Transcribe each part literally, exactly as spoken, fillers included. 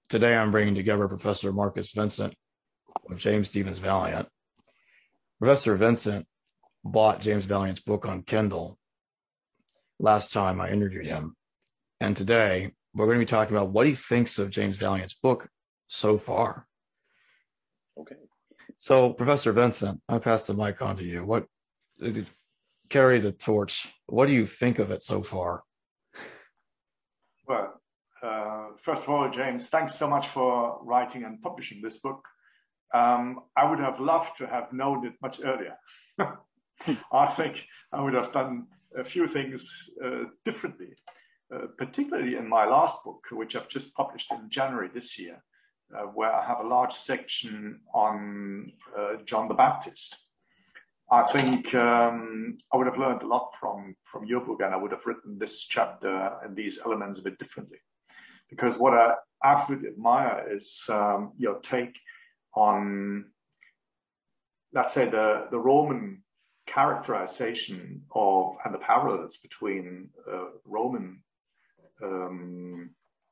Today I'm bringing together Professor Marcus Vincent with James Stevens Valiant. Professor Vincent bought James Valiant's book on Kindle last time I interviewed him. And today we're going to be talking about what he thinks of James Valiant's book so far. Okay. So, Professor Vincent, I pass the mic on to you. What carry the torch? What do you think of it so far? Well, uh, first of all, James, thanks so much for writing and publishing this book. Um, I would have loved to have known it much earlier. I think I would have done a few things uh, differently, uh, particularly in my last book, which I've just published in January this year, uh, where I have a large section on uh, John the Baptist. I think um, I would have learned a lot from, from your book, and I would have written this chapter and these elements a bit differently. Because what I absolutely admire is um, your take on, let's say, the, the Roman characterization of and the parallels between uh, Roman um,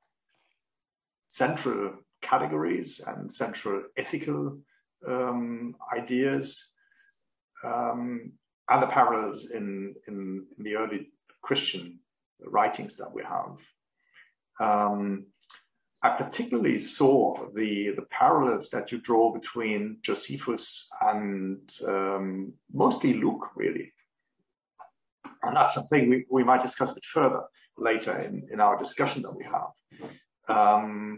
central categories and central ethical um, ideas, um, and the parallels in, in, in the early Christian writings that we have. Um, I particularly saw the, the parallels that you draw between Josephus and um, mostly Luke, really. And that's something we, we might discuss a bit further later in, in our discussion that we have. Um,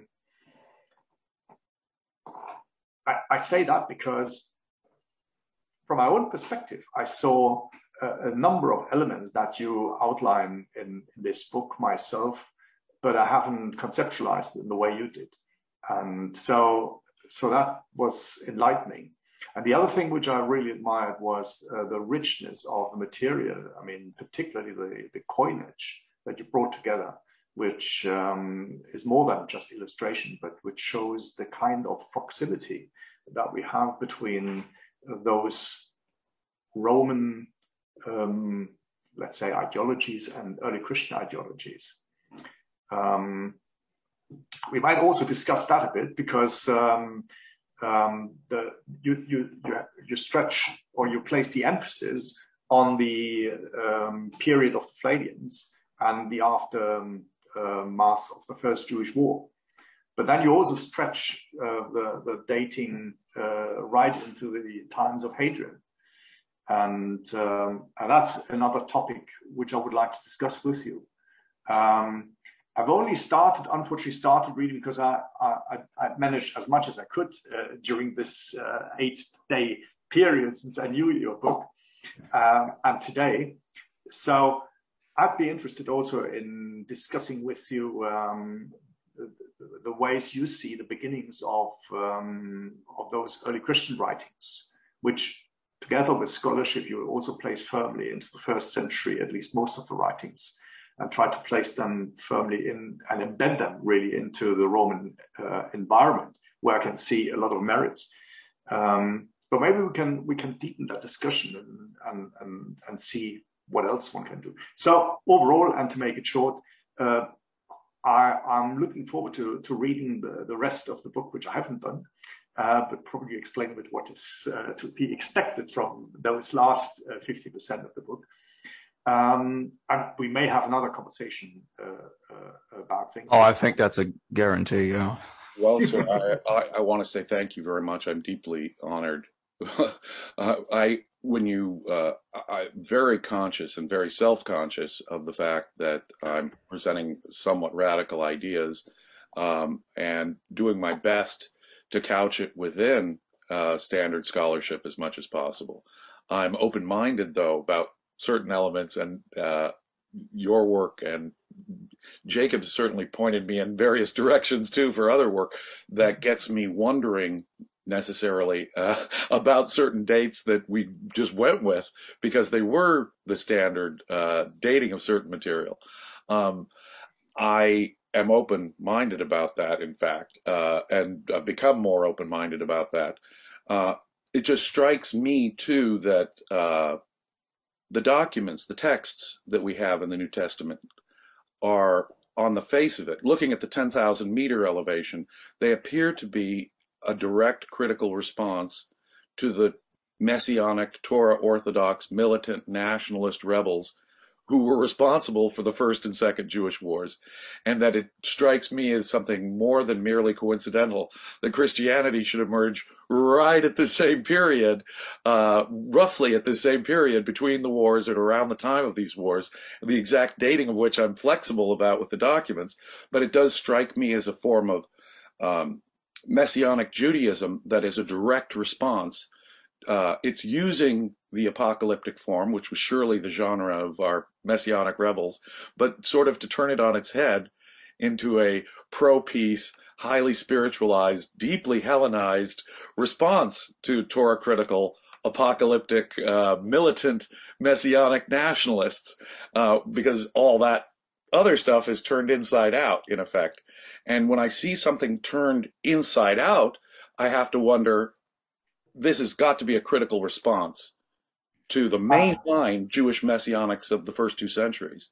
I, I say that because from my own perspective, I saw a, a number of elements that you outline in, in this book myself, but I haven't conceptualized it in the way you did. And so, so that was enlightening. And the other thing which I really admired was uh, the richness of the material. I mean, particularly the, the coinage that you brought together, which um, is more than just illustration, but which shows the kind of proximity that we have between those Roman, um, let's say, ideologies and early Christian ideologies. Um, we might also discuss that a bit because um, um, the, you, you, you, you stretch or you place the emphasis on the um, period of the Flavians and the aftermath uh, of the First Jewish War. But then you also stretch uh, the, the dating uh, right into the times of Hadrian. And, um, and that's another topic which I would like to discuss with you. Um, I've only started, unfortunately, started reading because I, I, I managed as much as I could uh, during this uh, eight-day period since I knew your book um, and today. So I'd be interested also in discussing with you um, the, the ways you see the beginnings of, um, of those early Christian writings, which together with scholarship, you also place firmly into the first century, at least most of the writings, and try to place them firmly in and embed them really into the Roman uh, environment, where I can see a lot of merits. Um, but maybe we can we can deepen that discussion and, and, and, and see what else one can do. So overall, and to make it short, uh, I, I'm looking forward to, to reading the, the rest of the book, which I haven't done, uh, but probably explain a bit what is uh, to be expected from those last uh, fifty percent of the book. Um, and we may have another conversation uh, uh, about things. Oh, I think that's a guarantee, yeah. Well, sir, I, I, I want to say thank you very much. I'm deeply honored. uh, I, when you, uh, I'm very conscious and very self-conscious of the fact that I'm presenting somewhat radical ideas um, and doing my best to couch it within uh, standard scholarship as much as possible. I'm open-minded, though, about certain elements, and uh, your work and Jacob certainly pointed me in various directions too for other work that gets me wondering necessarily uh, about certain dates that we just went with because they were the standard uh, dating of certain material. Um, I am open-minded about that, in fact, uh, and I've become more open-minded about that. Uh, it just strikes me too that uh, the documents, the texts that we have in the New Testament are on the face of it, looking at the ten thousand meter elevation, they appear to be a direct critical response to the Messianic, Torah Orthodox, militant, nationalist rebels who were responsible for the first and second Jewish wars, and that it strikes me as something more than merely coincidental that Christianity should emerge right at the same period, uh, roughly at the same period between the wars and around the time of these wars, the exact dating of which I'm flexible about with the documents, but it does strike me as a form of um, Messianic Judaism that is a direct response. Uh, it's using the apocalyptic form, which was surely the genre of our Messianic rebels, but sort of to turn it on its head into a pro-peace, highly spiritualized, deeply Hellenized response to Torah-critical, apocalyptic, uh, militant, Messianic nationalists, uh, because all that other stuff is turned inside out, in effect. And when I see something turned inside out, I have to wonder, this has got to be a critical response to the mainline Jewish messianics of the first two centuries.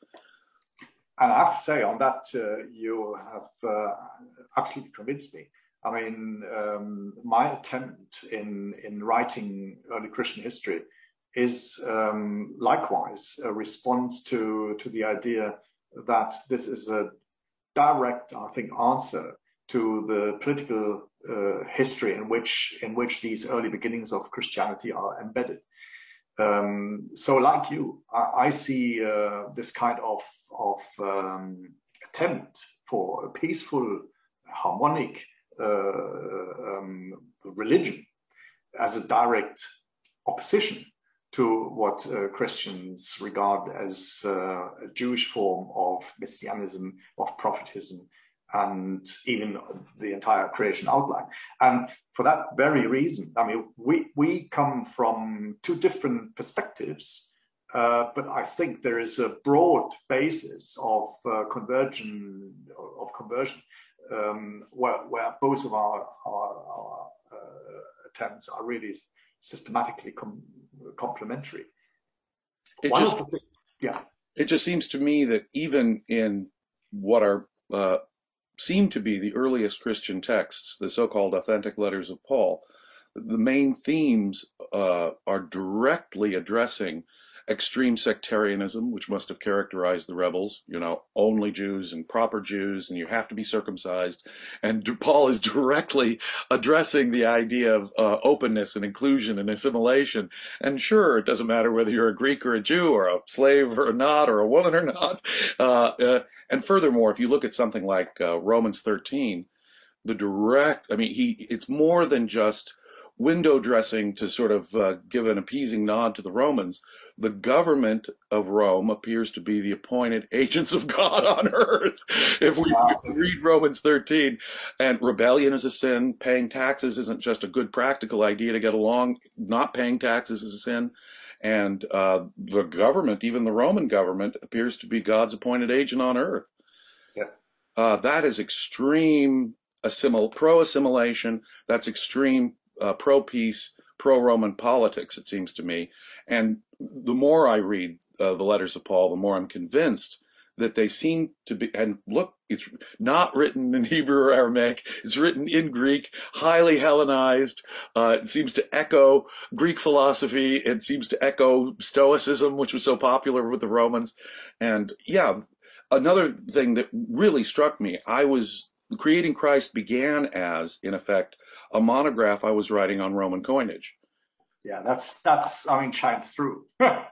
And I have to say, on that, uh, you have uh, absolutely convinced me. I mean, um, my attempt in, in writing early Christian history is um, likewise a response to, to the idea that this is a direct, I think, answer to the political uh, history in which in which these early beginnings of Christianity are embedded. Um, so, like you, I, I see uh, this kind of of um, attempt for a peaceful, harmonic uh, um, religion as a direct opposition to what uh, Christians regard as uh, a Jewish form of messianism, of prophetism, and even the entire creation outline. And for that very reason, I mean, we, we come from two different perspectives, uh, but I think there is a broad basis of uh, conversion, of conversion, um, where, where both of our, our, our uh, attempts are really systematically com- complementary. It One just, of the things, yeah. It just seems to me that even in what are uh, seem to be the earliest Christian texts, the so-called authentic letters of Paul, the main themes uh, are directly addressing extreme sectarianism, which must have characterized the rebels, you know, only Jews and proper Jews, and you have to be circumcised. And Paul is directly addressing the idea of uh, openness and inclusion and assimilation. And sure, it doesn't matter whether you're a Greek or a Jew or a slave or not, or a woman or not. Uh, uh, and furthermore, if you look at something like uh, Romans thirteen, the direct, I mean, he, it's more than just window dressing to sort of uh, give an appeasing nod to the Romans. The government of Rome appears to be the appointed agents of God on earth. If we read Romans thirteen, and rebellion is a sin, paying taxes isn't just a good practical idea to get along, not paying taxes is a sin. And uh, the government, even the Roman government, appears to be God's appointed agent on earth. Yeah. Uh, that is extreme assimil- pro-assimilation. That's extreme Uh, pro-peace, pro-Roman politics, it seems to me. And the more I read uh, the letters of Paul, the more I'm convinced that they seem to be, and look, it's not written in Hebrew or Aramaic, it's written in Greek, highly Hellenized. Uh, it seems to echo Greek philosophy. It seems to echo Stoicism, which was so popular with the Romans. And yeah, another thing that really struck me, I was, Creating Christ began as, in effect, a monograph I was writing on Roman coinage. Yeah, that's, that's I mean, shines through.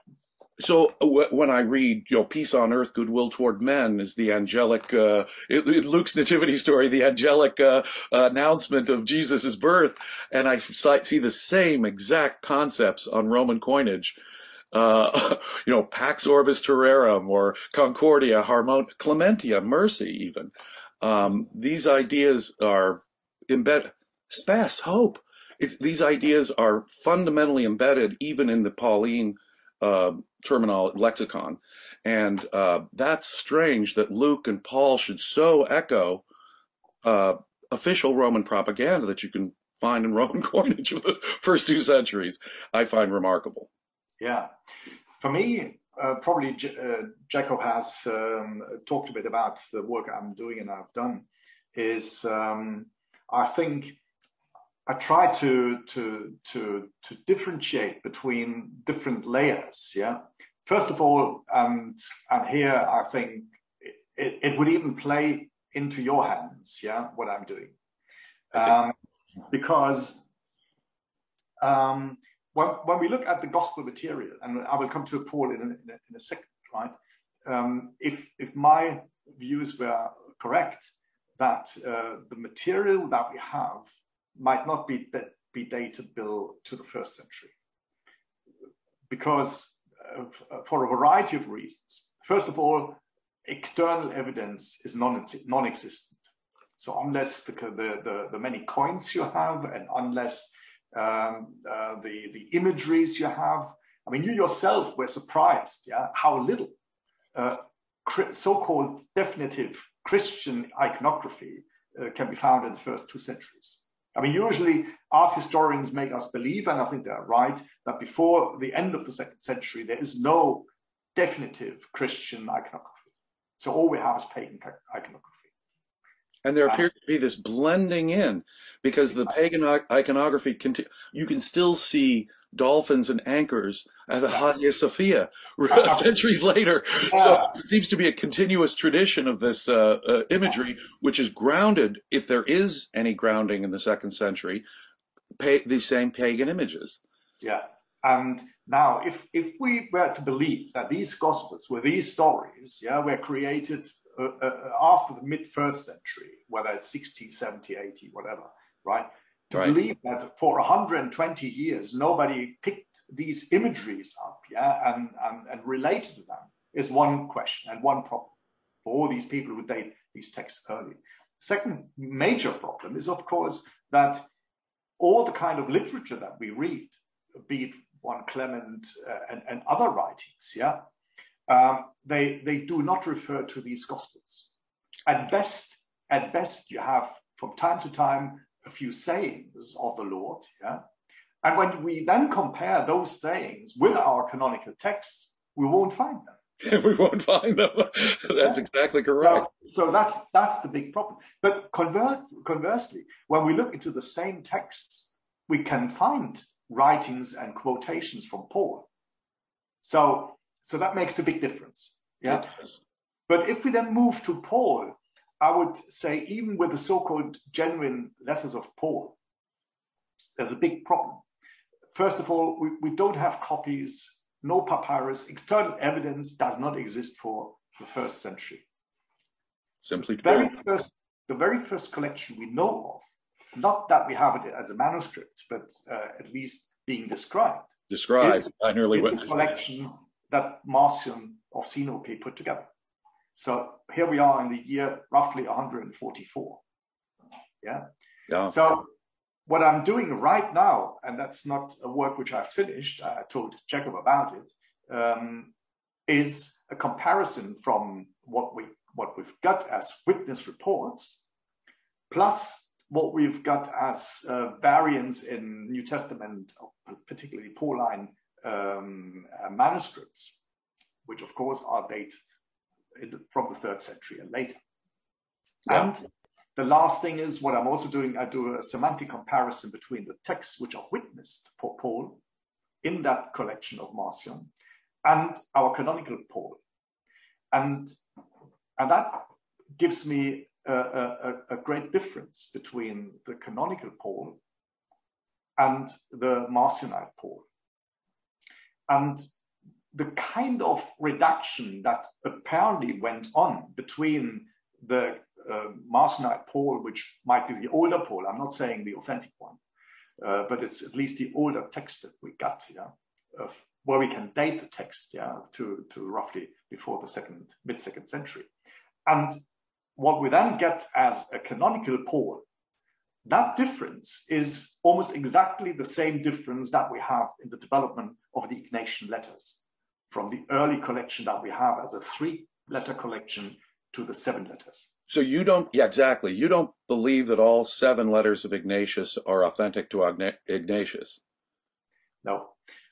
So w- when I read, you know, peace on earth, goodwill toward men is the angelic, uh, in Luke's nativity story, the angelic uh, uh, announcement of Jesus' birth. And I see the same exact concepts on Roman coinage. Uh, you know, Pax Orbis Terrarum or Concordia, Harmon, Clementia, mercy even. Um, these ideas are embedded. Spes, hope. It's, these ideas are fundamentally embedded even in the Pauline uh, terminal lexicon. And uh, that's strange that Luke and Paul should so echo uh, official Roman propaganda that you can find in Roman coinage of the first two centuries. I find remarkable. Yeah. For me, uh, probably J uh, Jacob has um, talked a bit about the work I'm doing and I've done. Is um, I think I try to to to to differentiate between different layers. Yeah. First of all, and and here I think it, it would even play into your hands. Yeah, what I'm doing, um, because. Um, When, when we look at the gospel material, and I will come to Paul in a, in a, in a second, right? Um, if, if my views were correct, that uh, the material that we have might not be, be datable to the first century. Because of, for a variety of reasons. First of all, external evidence is non-existent. So unless the, the, the, the many coins you have, and unless Um, uh, the the imageries you have. I mean, you yourself were surprised, yeah, how little uh, so-called definitive Christian iconography uh, can be found in the first two centuries. I mean, usually art historians make us believe, and I think they're right, that before the end of the second century there is no definitive Christian iconography. So all we have is pagan iconography. And there appears to be this blending in, because the pagan iconography, you can still see dolphins and anchors at the Hagia Sophia centuries later. So it seems to be a continuous tradition of this uh, uh, imagery, which is grounded, if there is any grounding in the second century, pay, these same pagan images. Yeah. And now, if, if we were to believe that these Gospels, were these stories, yeah, were created Uh, uh, after the mid first century, whether it's sixty, seventy, eighty, whatever, right? To right. believe that for one hundred twenty years nobody picked these imageries up, yeah, and, and, and related to them is one question and one problem for all these people who date these texts early. Second major problem is, of course, that all the kind of literature that we read, be it one Clement uh, and, and other writings, yeah, Um, they, they do not refer to these Gospels. At best, at best, you have from time to time a few sayings of the Lord, yeah. And when we then compare those sayings with our canonical texts, we won't find them. We won't find them. That's yeah. exactly correct. So, so that's that's the big problem. But convert, conversely, when we look into the same texts, we can find writings and quotations from Paul. So. So that makes a big difference. Yeah. But if we then move to Paul, I would say even with the so-called genuine letters of Paul, there's a big problem. First of all, we, we don't have copies, no papyrus, external evidence does not exist for the first century. Simply the very first, the very first collection we know of, not that we have it as a manuscript, but uh, at least being described. Described, I nearly witnessed. The collection that Marcion of Sinope put together. So here we are in the year roughly one hundred forty-four. Yeah. Yeah. So what I'm doing right now, and that's not a work which I finished, I told Jacob about it, um, is a comparison from what we what we've got as witness reports, plus what we've got as uh, variants in New Testament, particularly Pauline Um, uh, manuscripts, which of course are dated in the, from the third century and later. Yeah. And the last thing is what I'm also doing, I do a semantic comparison between the texts which are witnessed for Paul in that collection of Marcion and our canonical Paul. And, and that gives me a, a, a great difference between the canonical Paul and the Marcionite Paul. And the kind of reduction that apparently went on between the uh, Marcionite Paul, which might be the older Paul, I'm not saying the authentic one, uh, but it's at least the older text that we got, yeah, of where we can date the text, yeah, to, to roughly before the second, mid-second century. And what we then get as a canonical Paul, that difference is almost exactly the same difference that we have in the development of the Ignatian letters, from the early collection that we have as a three-letter collection to the seven letters. So you don't, yeah, exactly. You don't believe that all seven letters of Ignatius are authentic to Ignatius? No.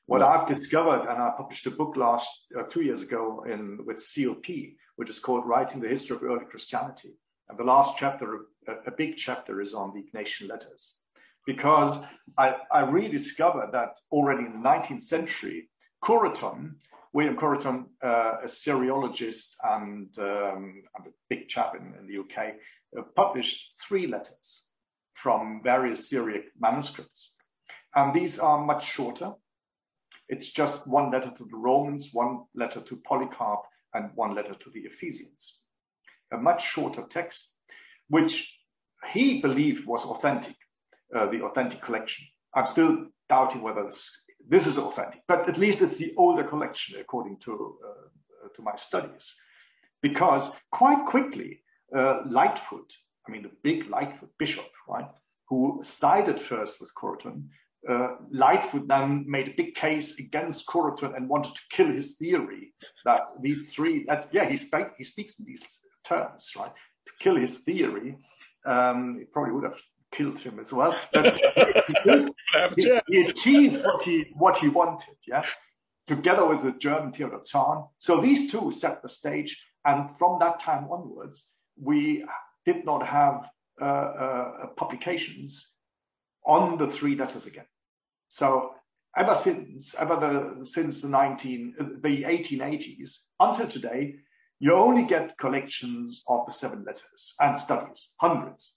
What Well, I've discovered, and I published a book last uh, two years ago in with C L P, which is called Writing the History of Early Christianity. And the last chapter, a, a big chapter, is on the Ignatian letters. Because I, I rediscovered that already in the nineteenth century, Cureton, William Cureton, uh, a Syriologist and, um, and a big chap in, in the U K, uh, published three letters from various Syriac manuscripts. And these are much shorter. It's just one letter to the Romans, one letter to Polycarp, and one letter to the Ephesians. A much shorter text, which he believed was authentic, uh, the authentic collection. I'm still doubting whether this, this is authentic, but at least it's the older collection according to, uh, to my studies. Because quite quickly, uh, Lightfoot, I mean the big Lightfoot bishop, right, who sided first with Cureton, Uh, Lightfoot then made a big case against Cureton and wanted to kill his theory that these three, that, yeah, he, spe- he speaks in these terms, right? To kill his theory, um, he probably would have killed him as well. But he, he, he achieved what he, what he wanted, yeah, together with the German Theodor Zahn. So these two set the stage, and from that time onwards, we did not have uh, uh, publications on the three letters again. So ever since, ever the, since the nineteen, the eighteen eighties until today, you only get collections of the seven letters and studies, hundreds.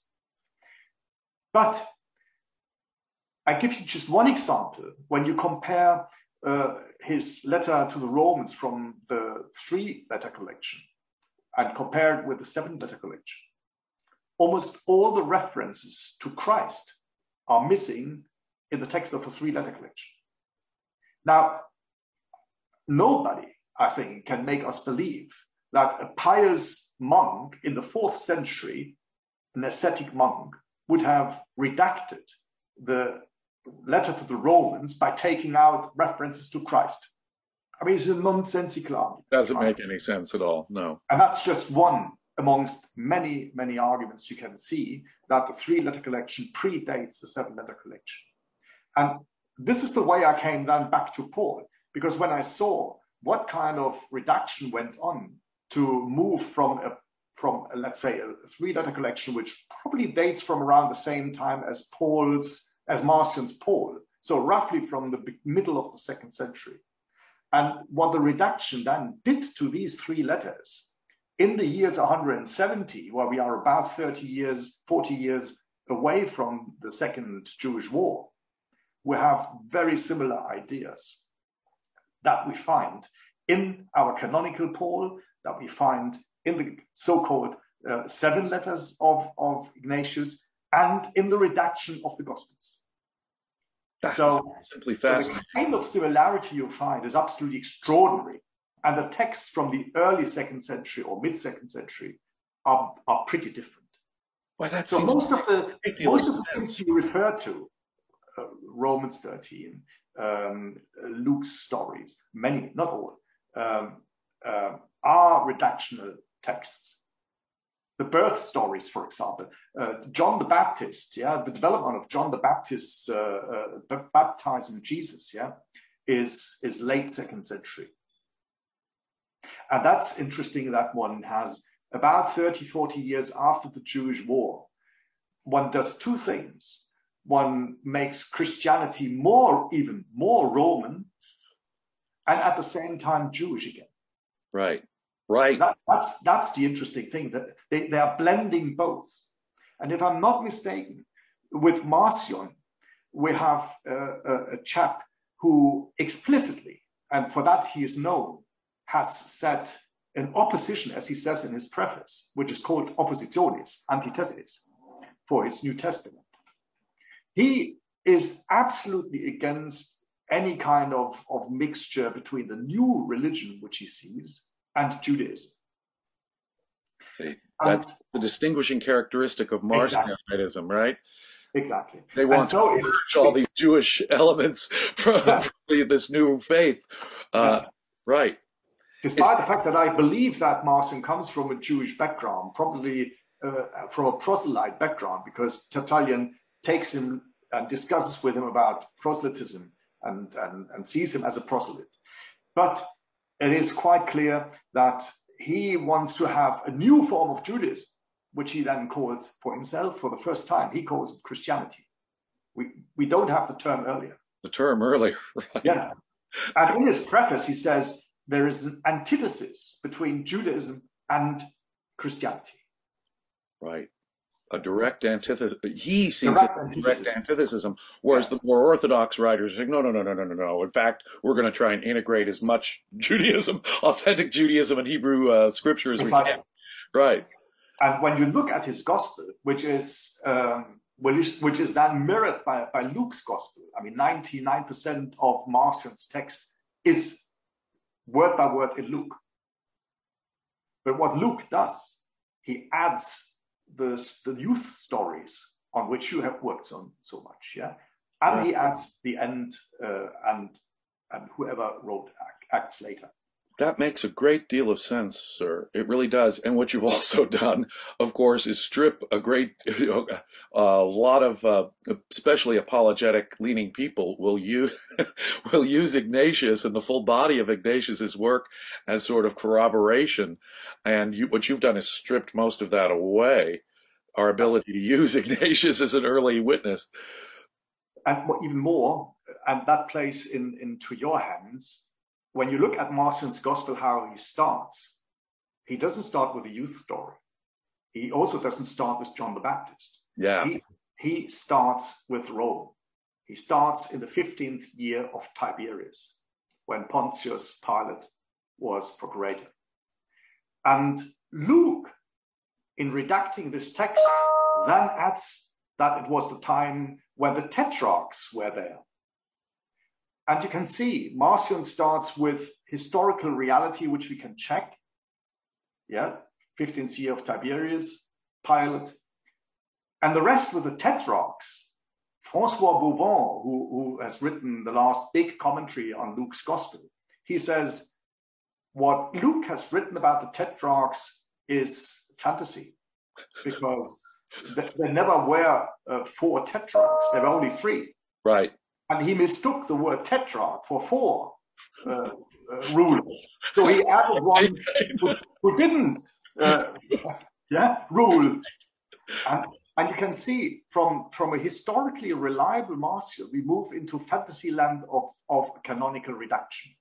But I give you just one example. When you compare uh, his letter to the Romans from the three-letter collection and compare it with the seven-letter collection, almost all the references to Christ are missing in the text of the three-letter collection. Now, nobody, I think, can make us believe that a pious monk in the fourth century, an ascetic monk, would have redacted the letter to the Romans by taking out references to Christ. I mean, it's a nonsensical argument. Doesn't make any sense at all, no. And that's just one amongst many, many arguments you can see that the three-letter collection predates the seven-letter collection. And this is the way I came then back to Paul, because when I saw what kind of redaction went on to move from, a, from a, let's say, a three-letter collection, which probably dates from around the same time as Paul's, as Marcion's Paul, so roughly from the middle of the second century. And what the redaction then did to these three letters in the years one hundred seventy, where we are about thirty years, forty years away from the Second Jewish War, we have very similar ideas that we find in our canonical Paul, that we find in the so-called uh, seven letters of, of Ignatius, and in the redaction of the Gospels. That's so, simply so fascinating. the kind of similarity you find is absolutely extraordinary. And the texts from the early second century or mid-second century are, are pretty different. Well, that's so most of the most of the sense. things you refer to, uh, Romans thirteen, um, Luke's stories, many, not all, um, uh, are redactional texts. The birth stories, for example, uh, John the Baptist, yeah, the development of John the Baptist's uh, uh, baptizing Jesus, yeah, is is late second century. And that's interesting that one has about thirty, forty years after the Jewish war, one does two things. One makes Christianity more, even more Roman, and at the same time Jewish again. Right, right. That, that's, that's the interesting thing, that they, they are blending both. And if I'm not mistaken, with Marcion, we have a, a, a chap who explicitly, and for that he is known, has set an opposition, as he says in his preface, which is called Oppositionis, Antitheses, for his New Testament. He is absolutely against any kind of, of mixture between the new religion, which he sees, and Judaism. See, that's and, the distinguishing characteristic of Marcionitism, exactly. Right? Exactly. They want so to merge all these Jewish elements from, yeah. from this new faith. Uh, yeah. Right. Despite the fact that I believe that Marcion comes from a Jewish background, probably uh, from a proselyte background, because Tertullian takes him and discusses with him about proselytism and, and, and sees him as a proselyte. But it is quite clear that he wants to have a new form of Judaism, which he then calls for himself for the first time. He calls it Christianity. We, we don't have the term earlier. The term earlier, right? Yeah. And in his preface, he says there is an antithesis between Judaism and Christianity. Right. A direct antithesis. He sees Direct it as antithesis. direct antithesis, whereas Yeah. the more orthodox writers think, no, no, no, no, no, no, no. In fact, we're going to try and integrate as much Judaism, authentic Judaism and Hebrew uh, scripture as Precisely. we can. Right. And when you look at his gospel, which is um, which is, which is then mirrored by, by Luke's gospel, I mean, ninety-nine percent of Marcion's text is word by word in Luke. But what Luke does, he adds the, the youth stories on which you have worked on so much, yeah, and Right. he adds the end uh, and and whoever wrote acts later. That makes a great deal of sense, sir. It really does. And what you've also done, of course, is strip a great, you know, a lot of, uh, especially apologetic-leaning people will use will use Ignatius and the full body of Ignatius's work as sort of corroboration. And you, what you've done is stripped most of that away. Our ability to use Ignatius as an early witness. And what, even more, and that plays in, into your hands. When you look at Marcion's gospel, how he starts, he doesn't start with a youth story. He also doesn't start with John the Baptist. Yeah. He, he starts with Rome. He starts in the fifteenth year of Tiberius, when Pontius Pilate was procurator. And Luke, in redacting this text, then adds that it was the time when the tetrarchs were there. And you can see Marcion starts with historical reality, which we can check. Yeah, fifteenth year of Tiberius, Pilate. And the rest with the tetrarchs. Francois Bourbon, who, who has written the last big commentary on Luke's gospel, he says, what Luke has written about the tetrarchs is fantasy, because th- there never were uh, four tetrarchs, there were only three. Right. And he mistook the word tetrarch for four uh, uh, rulers. So he added one who, who didn't uh, yeah, rule. And, and you can see from, from a historically reliable Marcion, we move into fantasy land of, of canonical reduction.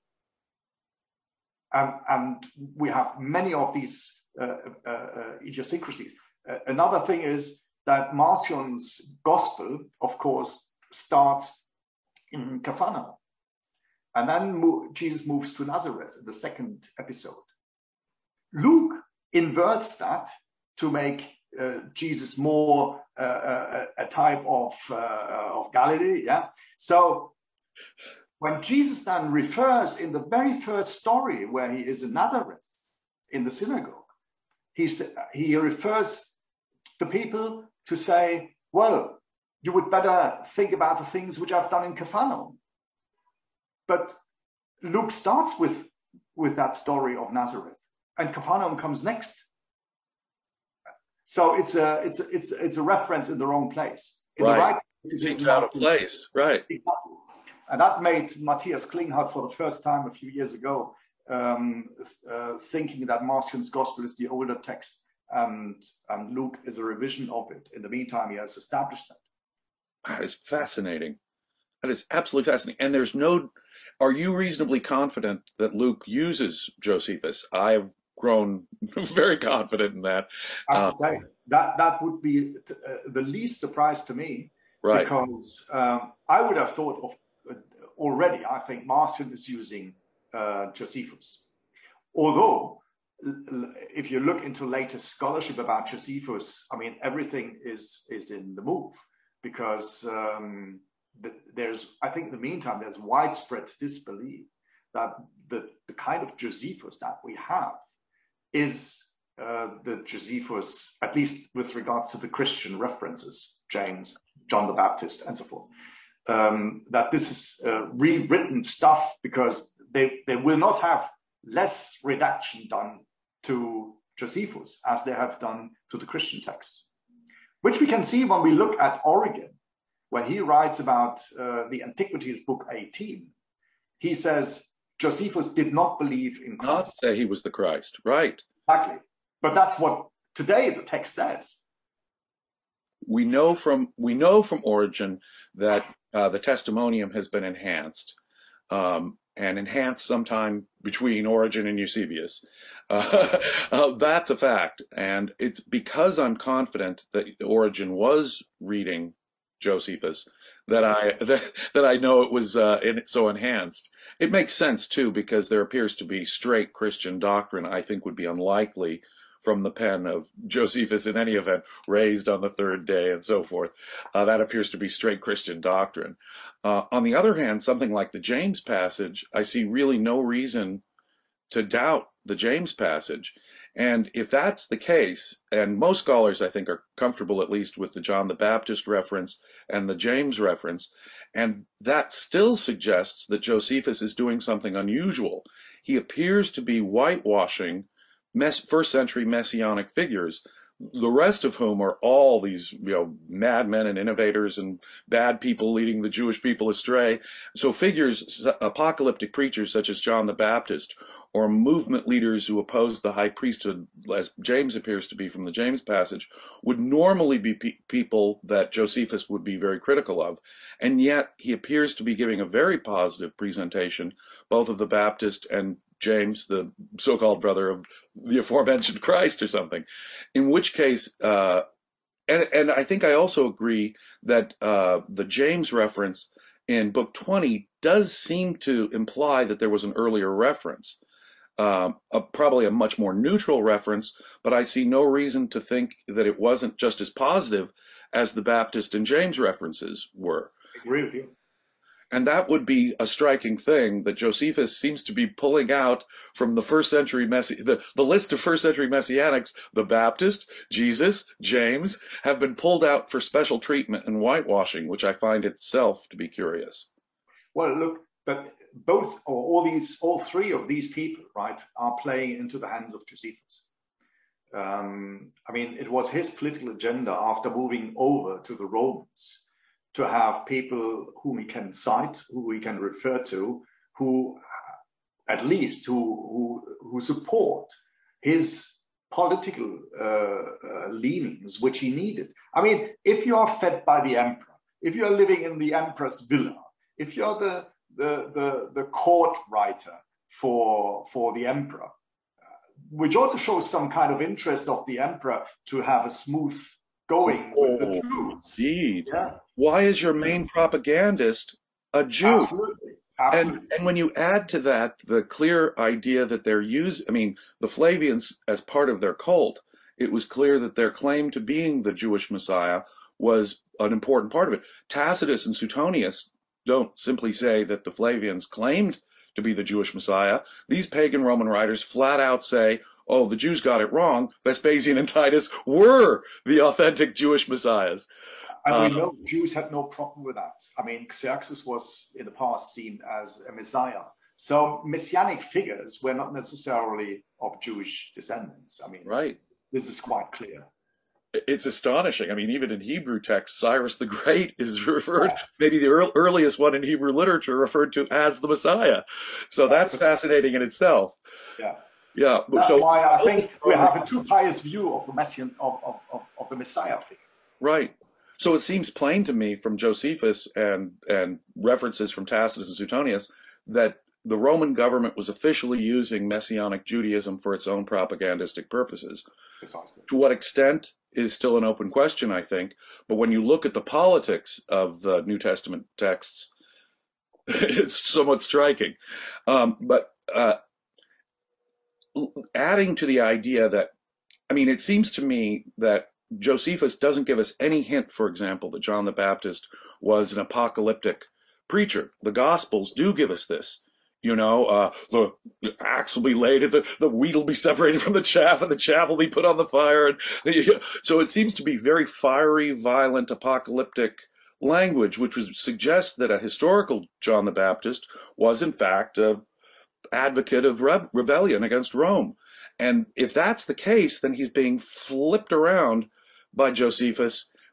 And, and we have many of these uh, uh, uh, idiosyncrasies. Uh, another thing is that Marcion's gospel, of course, starts in Capharnaum. And then mo- Jesus moves to Nazareth in the second episode. Luke inverts that to make uh, Jesus more uh, a, a type of, uh, of Galilee. Yeah. So when Jesus then refers in the very first story where he is in Nazareth, in the synagogue, he's, he refers the people to say, well, you would better think about the things which I've done in Capharnaum. But Luke starts with, with that story of Nazareth, and Capharnaum comes next. So it's a it's a, it's a, it's a reference in the wrong place. In Right. the right It seems out of place. Right. And that made Matthias Klinghardt for the first time a few years ago um, uh, thinking that Marcion's gospel is the older text and, and Luke is a revision of it. In the meantime, he has established that. That is fascinating. That is absolutely fascinating. And there's no, are you reasonably confident that Luke uses Josephus? I've grown very confident in that. I have Uh, to say, that, that would be uh, the least surprise to me, right. because um, I would have thought of uh, already, I think Marcion is using uh, Josephus. Although, if you look into latest scholarship about Josephus, I mean, everything is, is in the move. Because um, there's, I think in the meantime, there's widespread disbelief that the, the kind of Josephus that we have is uh, the Josephus, at least with regards to the Christian references, James, John the Baptist, and so forth, um, that this is uh, rewritten stuff because they, they will not have less redaction done to Josephus as they have done to the Christian texts. Which we can see when we look at Origen. when he writes about uh, the Antiquities, book eighteen, he says Josephus did not believe in Christ. Not say he was the Christ, right? Exactly. But that's what today the text says. We know from we know from Origen that uh, the testimonium has been enhanced, um, and enhanced sometime between Origen and Eusebius. Uh, uh, that's a fact, and it's because I'm confident that Origen was reading Josephus that I that, that I know it was uh, in, so enhanced. It makes sense too, because there appears to be straight Christian doctrine. I think would be unlikely from the pen of Josephus in any event, raised on the third day and so forth. Uh, that appears to be straight Christian doctrine. Uh, on the other hand, something like the James passage, I see really no reason to doubt the James passage. And if that's the case, and most scholars I think are comfortable at least with the John the Baptist reference and the James reference, and that still suggests that Josephus is doing something unusual. He appears to be whitewashing first century messianic figures, the rest of whom are all these, you know, madmen and innovators and bad people leading the Jewish people astray. So figures, apocalyptic preachers such as John the Baptist, or movement leaders who oppose the high priesthood, as James appears to be from the James passage, would normally be pe people that Josephus would be very critical of. And yet he appears to be giving a very positive presentation, both of the Baptist and James, the so-called brother of the aforementioned Christ or something, in which case, uh, and, and I think I also agree that uh, the James reference in book twenty does seem to imply that there was an earlier reference, um, a, probably a much more neutral reference, but I see no reason to think that it wasn't just as positive as the Baptist and James references were. I agree with you. And that would be a striking thing that Josephus seems to be pulling out from the first century Messi the, the list of first century Messianics. The Baptist, Jesus, James have been pulled out for special treatment and whitewashing, which I find itself to be curious. Well, look, but both or all these, all three of these people, right, are playing into the hands of Josephus. Um, I mean, it was his political agenda after moving over to the Romans to have people whom he can cite, who he can refer to, who at least who who, who support his political uh, uh, leanings, which he needed. I mean, if you are fed by the emperor, if you are living in the emperor's villa, if you're the the the, the court writer for for the emperor, uh, which also shows some kind of interest of the emperor to have a smooth going with the Jews. Indeed. Yeah. Why is your main propagandist a Jew? Absolutely. Absolutely. And, and when you add to that the clear idea that they're used, I mean, the Flavians, as part of their cult, it was clear that their claim to being the Jewish Messiah was an important part of it. Tacitus and Suetonius don't simply say that the Flavians claimed to be the Jewish Messiah. These pagan Roman writers flat out say, oh, the Jews got it wrong. Vespasian and Titus were the authentic Jewish messiahs. And we Um, know Jews had no problem with that. I mean, Xerxes was in the past seen as a messiah. So messianic figures were not necessarily of Jewish descendants. I mean, right. this is quite clear. It's astonishing. I mean, even in Hebrew texts, Cyrus the Great is referred, maybe the earl- earliest one in Hebrew literature, referred to as the Messiah. So that's fascinating in itself. Yeah. Yeah. That's so why I think we have a too pious view of the Messian of, of, of, of the Messiah figure. Right. So it seems plain to me from Josephus and and references from Tacitus and Suetonius that the Roman government was officially using Messianic Judaism for its own propagandistic purposes. Precisely. To what extent is still an open question, I think. But when you look at the politics of the New Testament texts, it's somewhat striking. Um, but uh, adding to the idea that, I mean, it seems to me that Josephus doesn't give us any hint, for example, that John the Baptist was an apocalyptic preacher. The Gospels do give us this. You know, uh, the, the axe will be laid, the, the wheat will be separated from the chaff, and the chaff will be put on the fire. And the, so it seems to be very fiery, violent, apocalyptic language, which would suggest that a historical John the Baptist was, in fact, an advocate of re rebellion against Rome. And if that's the case, then he's being flipped around by Josephus,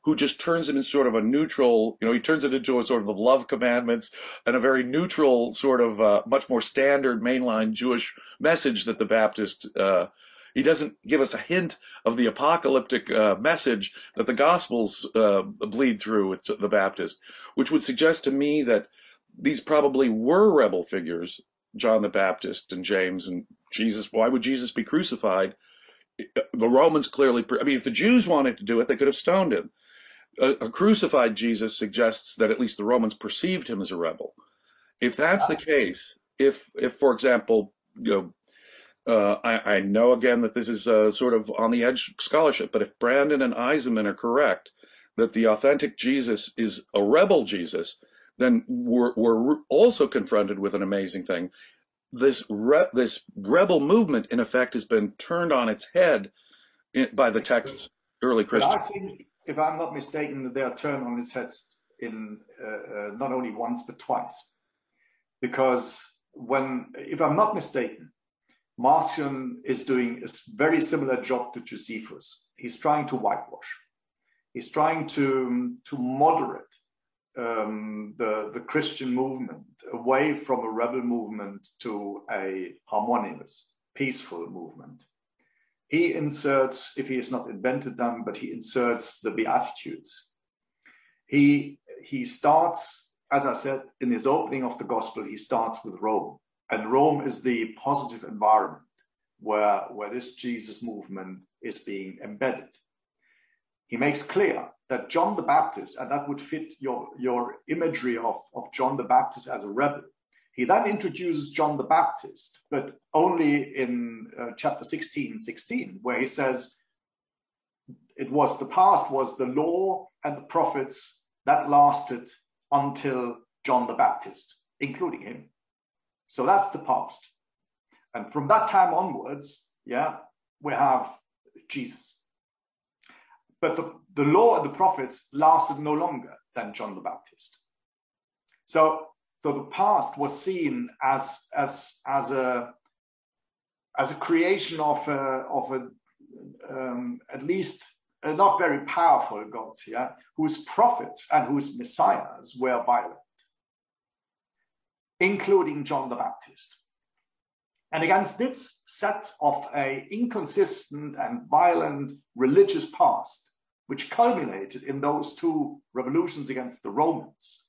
who just turns it into sort of a neutral, you know, he turns it into a sort of the love commandments and a very neutral sort of uh, much more standard mainline Jewish message that the Baptist, uh, he doesn't give us a hint of the apocalyptic uh, message that the Gospels uh, bleed through with the Baptist, which would suggest to me that these probably were rebel figures, John the Baptist and James and Jesus. Why would Jesus be crucified? The Romans clearly, I mean, if the Jews wanted to do it, they could have stoned him. A, a crucified Jesus suggests that at least the Romans perceived him as a rebel. If that's the case, if, if for example, you know, uh, I, I know again that this is uh, sort of on the edge scholarship, but if Brandon and Eisenman are correct that the authentic Jesus is a rebel Jesus, then we're, we're also confronted with an amazing thing. This re this rebel movement, in effect, has been turned on its head in, by the text's early Christians. But I think, if I'm not mistaken, they are turned on its heads in uh, uh, not only once but twice, because when, if I'm not mistaken, Marcion is doing a very similar job to Josephus. He's trying to whitewash. He's trying to to moderate um, the the Christian movement away from a rebel movement to a harmonious, peaceful movement. He inserts, if he has not invented them, but he inserts the Beatitudes. He, he starts, as I said, in his opening of the gospel, he starts with Rome. And Rome is the positive environment where, where this Jesus movement is being embedded. He makes clear that John the Baptist, and that would fit your, your imagery of, of John the Baptist as a rebel. He then introduces John the Baptist, but only in uh, chapter sixteen, sixteen, where he says, it was the past was the law and the prophets that lasted until John the Baptist, including him. So that's the past. And from that time onwards, yeah, we have Jesus. But the, the law and the prophets lasted no longer than John the Baptist. So, so the past was seen as, as, as, a, as a creation of a, of a um, at least a not very powerful God, yeah, whose prophets and whose messiahs were violent, including John the Baptist. And against this set of a inconsistent and violent religious past, which culminated in those two revolutions against the Romans,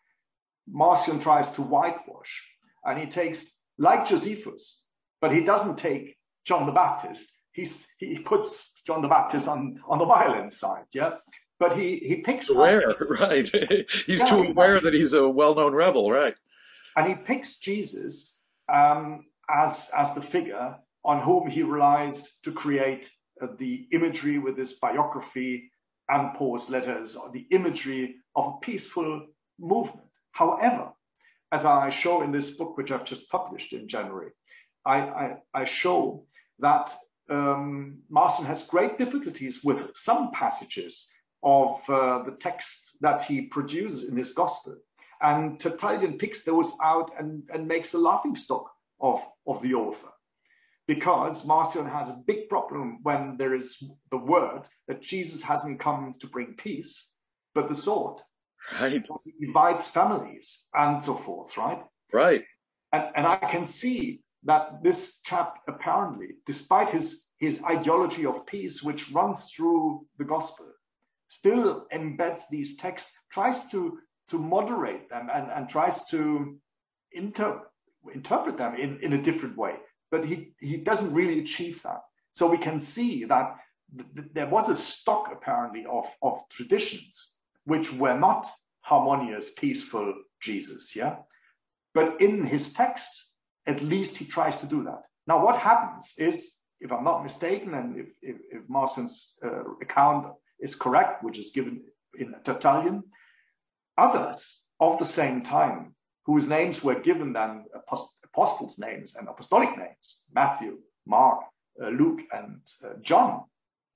Marcion tries to whitewash, and he takes, like Josephus, but he doesn't take John the Baptist. He's, he puts John the Baptist on, on the violent side, yeah? But he, he picks aware, up, right. He's yeah, too aware that he's a well-known rebel, right. And he picks Jesus um, as, as the figure on whom he relies to create uh, the imagery with his biography and Paul's letters, or the imagery of a peaceful movement. However, as I show in this book, which I've just published in January, I, I, I show that um, Marcion has great difficulties with some passages of uh, the text that he produces in his gospel. And Tertullian picks those out and, and makes a laughingstock of, of the author. Because Marcion has a big problem when there is the word that Jesus hasn't come to bring peace, but the sword. Right. So he divides families and so forth, right? Right. And, and I can see that this chap apparently, despite his, his ideology of peace, which runs through the gospel, still embeds these texts, tries to, to moderate them and, and tries to inter, interpret them in, in a different way. But he, he doesn't really achieve that. So we can see that th th there was a stock apparently of, of traditions which were not harmonious, peaceful Jesus, yeah? But in his text, at least he tries to do that. Now, what happens is, if I'm not mistaken, and if, if, if Marcion's uh, account is correct, which is given in Tertullian, others of the same time, whose names were given then apost apostles' names and apostolic names, Matthew, Mark, uh, Luke, and uh, John,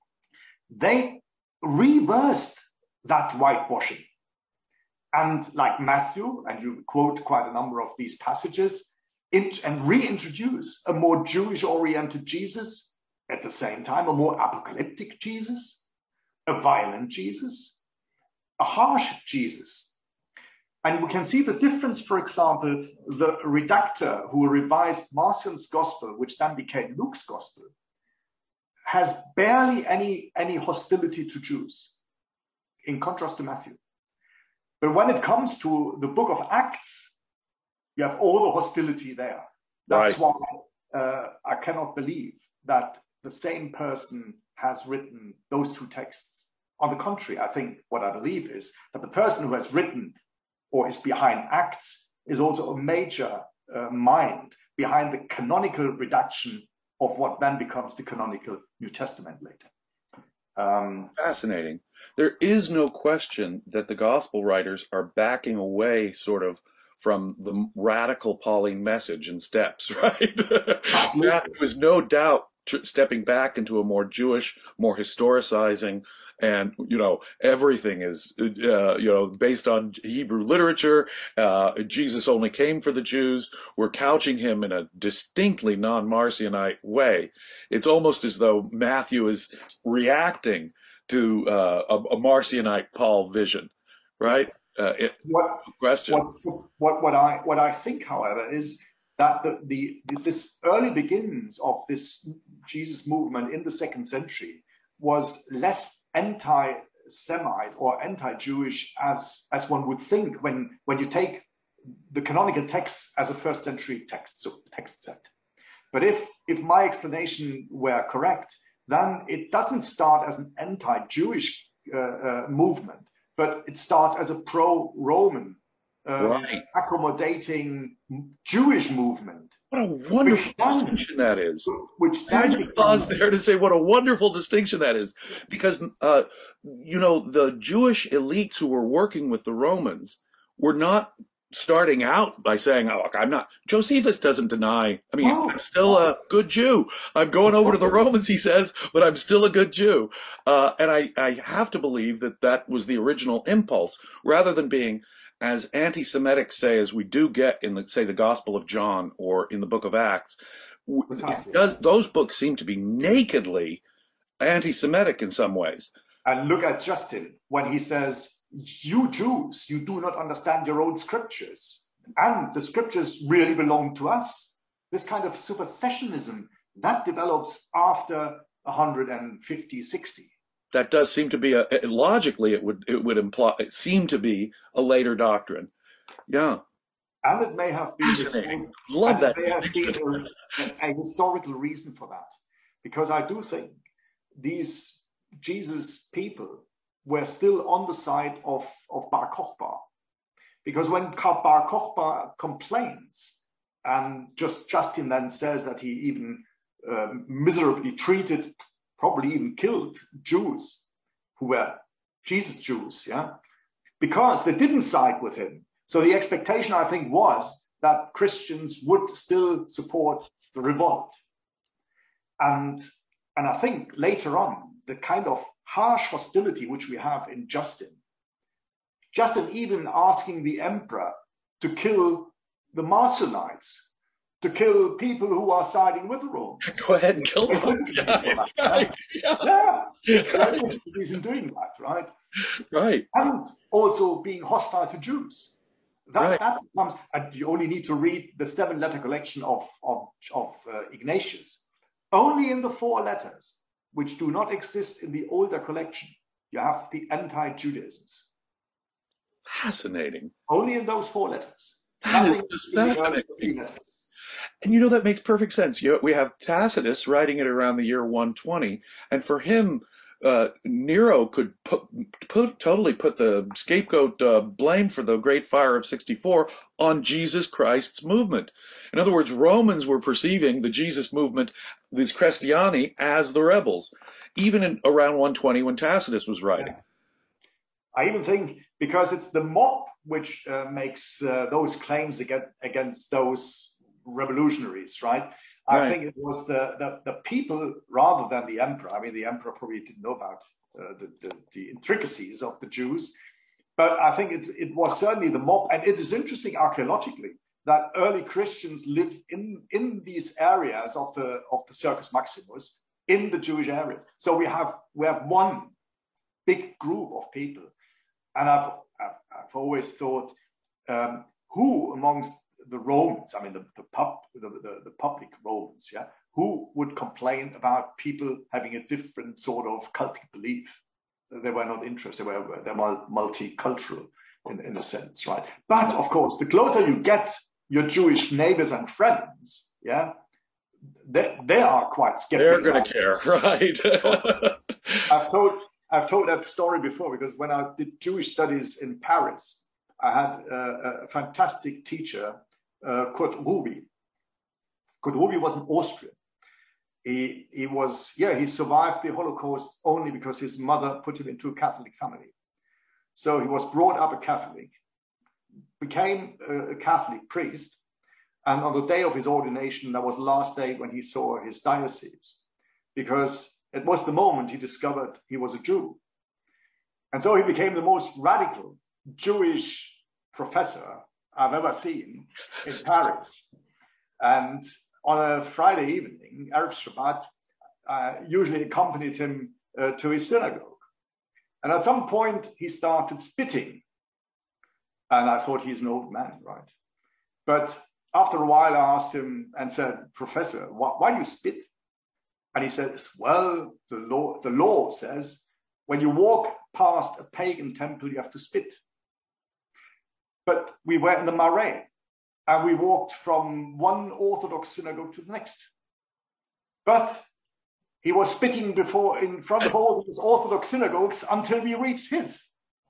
they reversed that whitewashing. And like Matthew, and you quote quite a number of these passages, in, and reintroduce a more Jewish-oriented Jesus, at the same time, a more apocalyptic Jesus, a violent Jesus, a harsh Jesus. And we can see the difference, for example, the redactor who revised Marcion's gospel, which then became Luke's gospel, has barely any, any hostility to Jews, in contrast to Matthew. But when it comes to the book of Acts, you have all the hostility there. That's right. why uh, I cannot believe that the same person has written those two texts. On the contrary, I think what I believe is that the person who has written or is behind Acts is also a major uh, mind behind the canonical reduction of what then becomes the canonical New Testament later. Um, Fascinating. There is no question that the gospel writers are backing away sort of from the radical Pauline message and steps, right? There was no doubt stepping back into a more Jewish, more historicizing, and, you know, everything is, uh, you know, based on Hebrew literature. Uh, Jesus only came for the Jews. We're couching him in a distinctly non-Marcionite way. It's almost as though Matthew is reacting to uh, a, a Marcionite Paul vision, right? Uh, it, what, question. What, what, what, I, what I think, however, is that the, the, this early beginnings of this Jesus movement in the second century was less anti-Semite or anti-Jewish as, as one would think when, when you take the canonical text as a first century text, so text set. But if, if my explanation were correct, then it doesn't start as an anti-Jewish uh, uh, movement, but it starts as a pro-Roman, uh, right. accommodating Jewish movement. What a wonderful then, distinction that is. Which I just paused there to say what a wonderful distinction that is. Because, uh, you know, the Jewish elites who were working with the Romans were not starting out by saying, oh, look, I'm not, Josephus doesn't deny, I mean, oh, I'm still a good Jew. I'm going over to the Romans, he says, but I'm still a good Jew. Uh, and I, I have to believe that that was the original impulse, rather than being as anti-Semitic, say, as we do get in, the, say, the Gospel of John or in the book of Acts. It does, those books seem to be nakedly anti-Semitic in some ways. And look at Justin when he says, you Jews, you do not understand your own scriptures. And the scriptures really belong to us. This kind of supersessionism, that develops after one hundred fifty, sixty. That does seem to be a, logically it would it would imply it seemed to be a later doctrine. Yeah. And it may have been fascinating. Love that. May have been a, a historical reason for that. Because I do think these Jesus people were still on the side of, of Bar Kokhba. Because when Bar Kokhba complains, and just Justin then says that he even uh, miserably treated, probably even killed Jews who were Jesus Jews, yeah, because they didn't side with him. So the expectation, I think, was that Christians would still support the revolt. And, and I think later on, the kind of harsh hostility which we have in Justin, Justin even asking the emperor to kill the Marcionites, to kill people who are siding with the Romans. Go ahead and kill them. Yeah, it's right. Yeah, yeah. Right. He's been doing that, right? Right. And also being hostile to Jews. That, right. that becomes, and you only need to read the seven letter collection of, of, of uh, Ignatius. Only in the four letters, which do not exist in the older collection, you have the anti-Judaisms. Fascinating. Only in those four letters. That is just fascinating. And you know, that makes perfect sense. You know, we have Tacitus writing it around the year one twenty, and for him, uh, Nero could put, put, totally put the scapegoat uh, blame for the Great Fire of sixty-four on Jesus Christ's movement. In other words, Romans were perceiving the Jesus movement, these Christiani, as the rebels, even in around one twenty when Tacitus was writing. Yeah. I even think because it's the mob which uh, makes uh, those claims against, against those revolutionaries, right? I right. think it was the, the, the people rather than the emperor. I mean, the emperor probably didn't know about uh, the, the, the intricacies of the Jews, but I think it, it was certainly the mob. And it is interesting archaeologically that early Christians lived in, in these areas of the, of the Circus Maximus, in the Jewish areas. So we have, we have one big group of people and I've, I've, I've always thought, um, who amongst the Romans, I mean, the, the, pub, the, the, the public Romans, yeah, who would complain about people having a different sort of cultic belief? They were not interested, they were, they were multicultural in, in a sense, right? But of course, the closer you get your Jewish neighbors and friends, yeah, they, they are quite skeptical. They're going to care, right? I've told, I've told that story before, because when I did Jewish studies in Paris, I had a, a fantastic teacher, uh, Kurt Ruby. Kurt Ruby was an Austrian. He, he was, yeah, he survived the Holocaust only because his mother put him into a Catholic family. So he was brought up a Catholic, became a, a Catholic priest, and on the day of his ordination, that was the last day when he saw his diocese, because it was the moment he discovered he was a Jew. And so he became the most radical Jewish professor I've ever seen in Paris. And on a Friday evening, Erev Shabbat, uh, usually accompanied him uh, to his synagogue. And at some point, he started spitting. And I thought, he's an old man, right? But after a while, I asked him and said, Professor, why, why do you spit? And he says, well, the law, the law says, when you walk past a pagan temple, you have to spit. But we were in the Marais, and we walked from one Orthodox synagogue to the next. But he was spitting before in front of all these Orthodox synagogues until we reached his.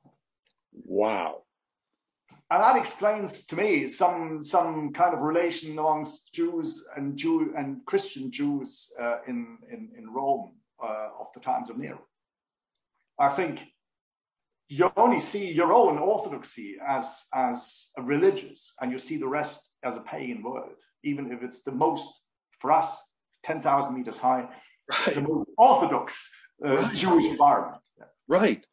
Wow. And that explains to me some, some kind of relation amongst Jews and Jew and Christian Jews uh, in, in, in Rome uh, of the times of Nero. I think you only see your own orthodoxy as, as a religious, and you see the rest as a pagan world, even if it's the most, for us, ten thousand meters high, right. The most orthodox uh, right. Jewish environment. Yeah. Right.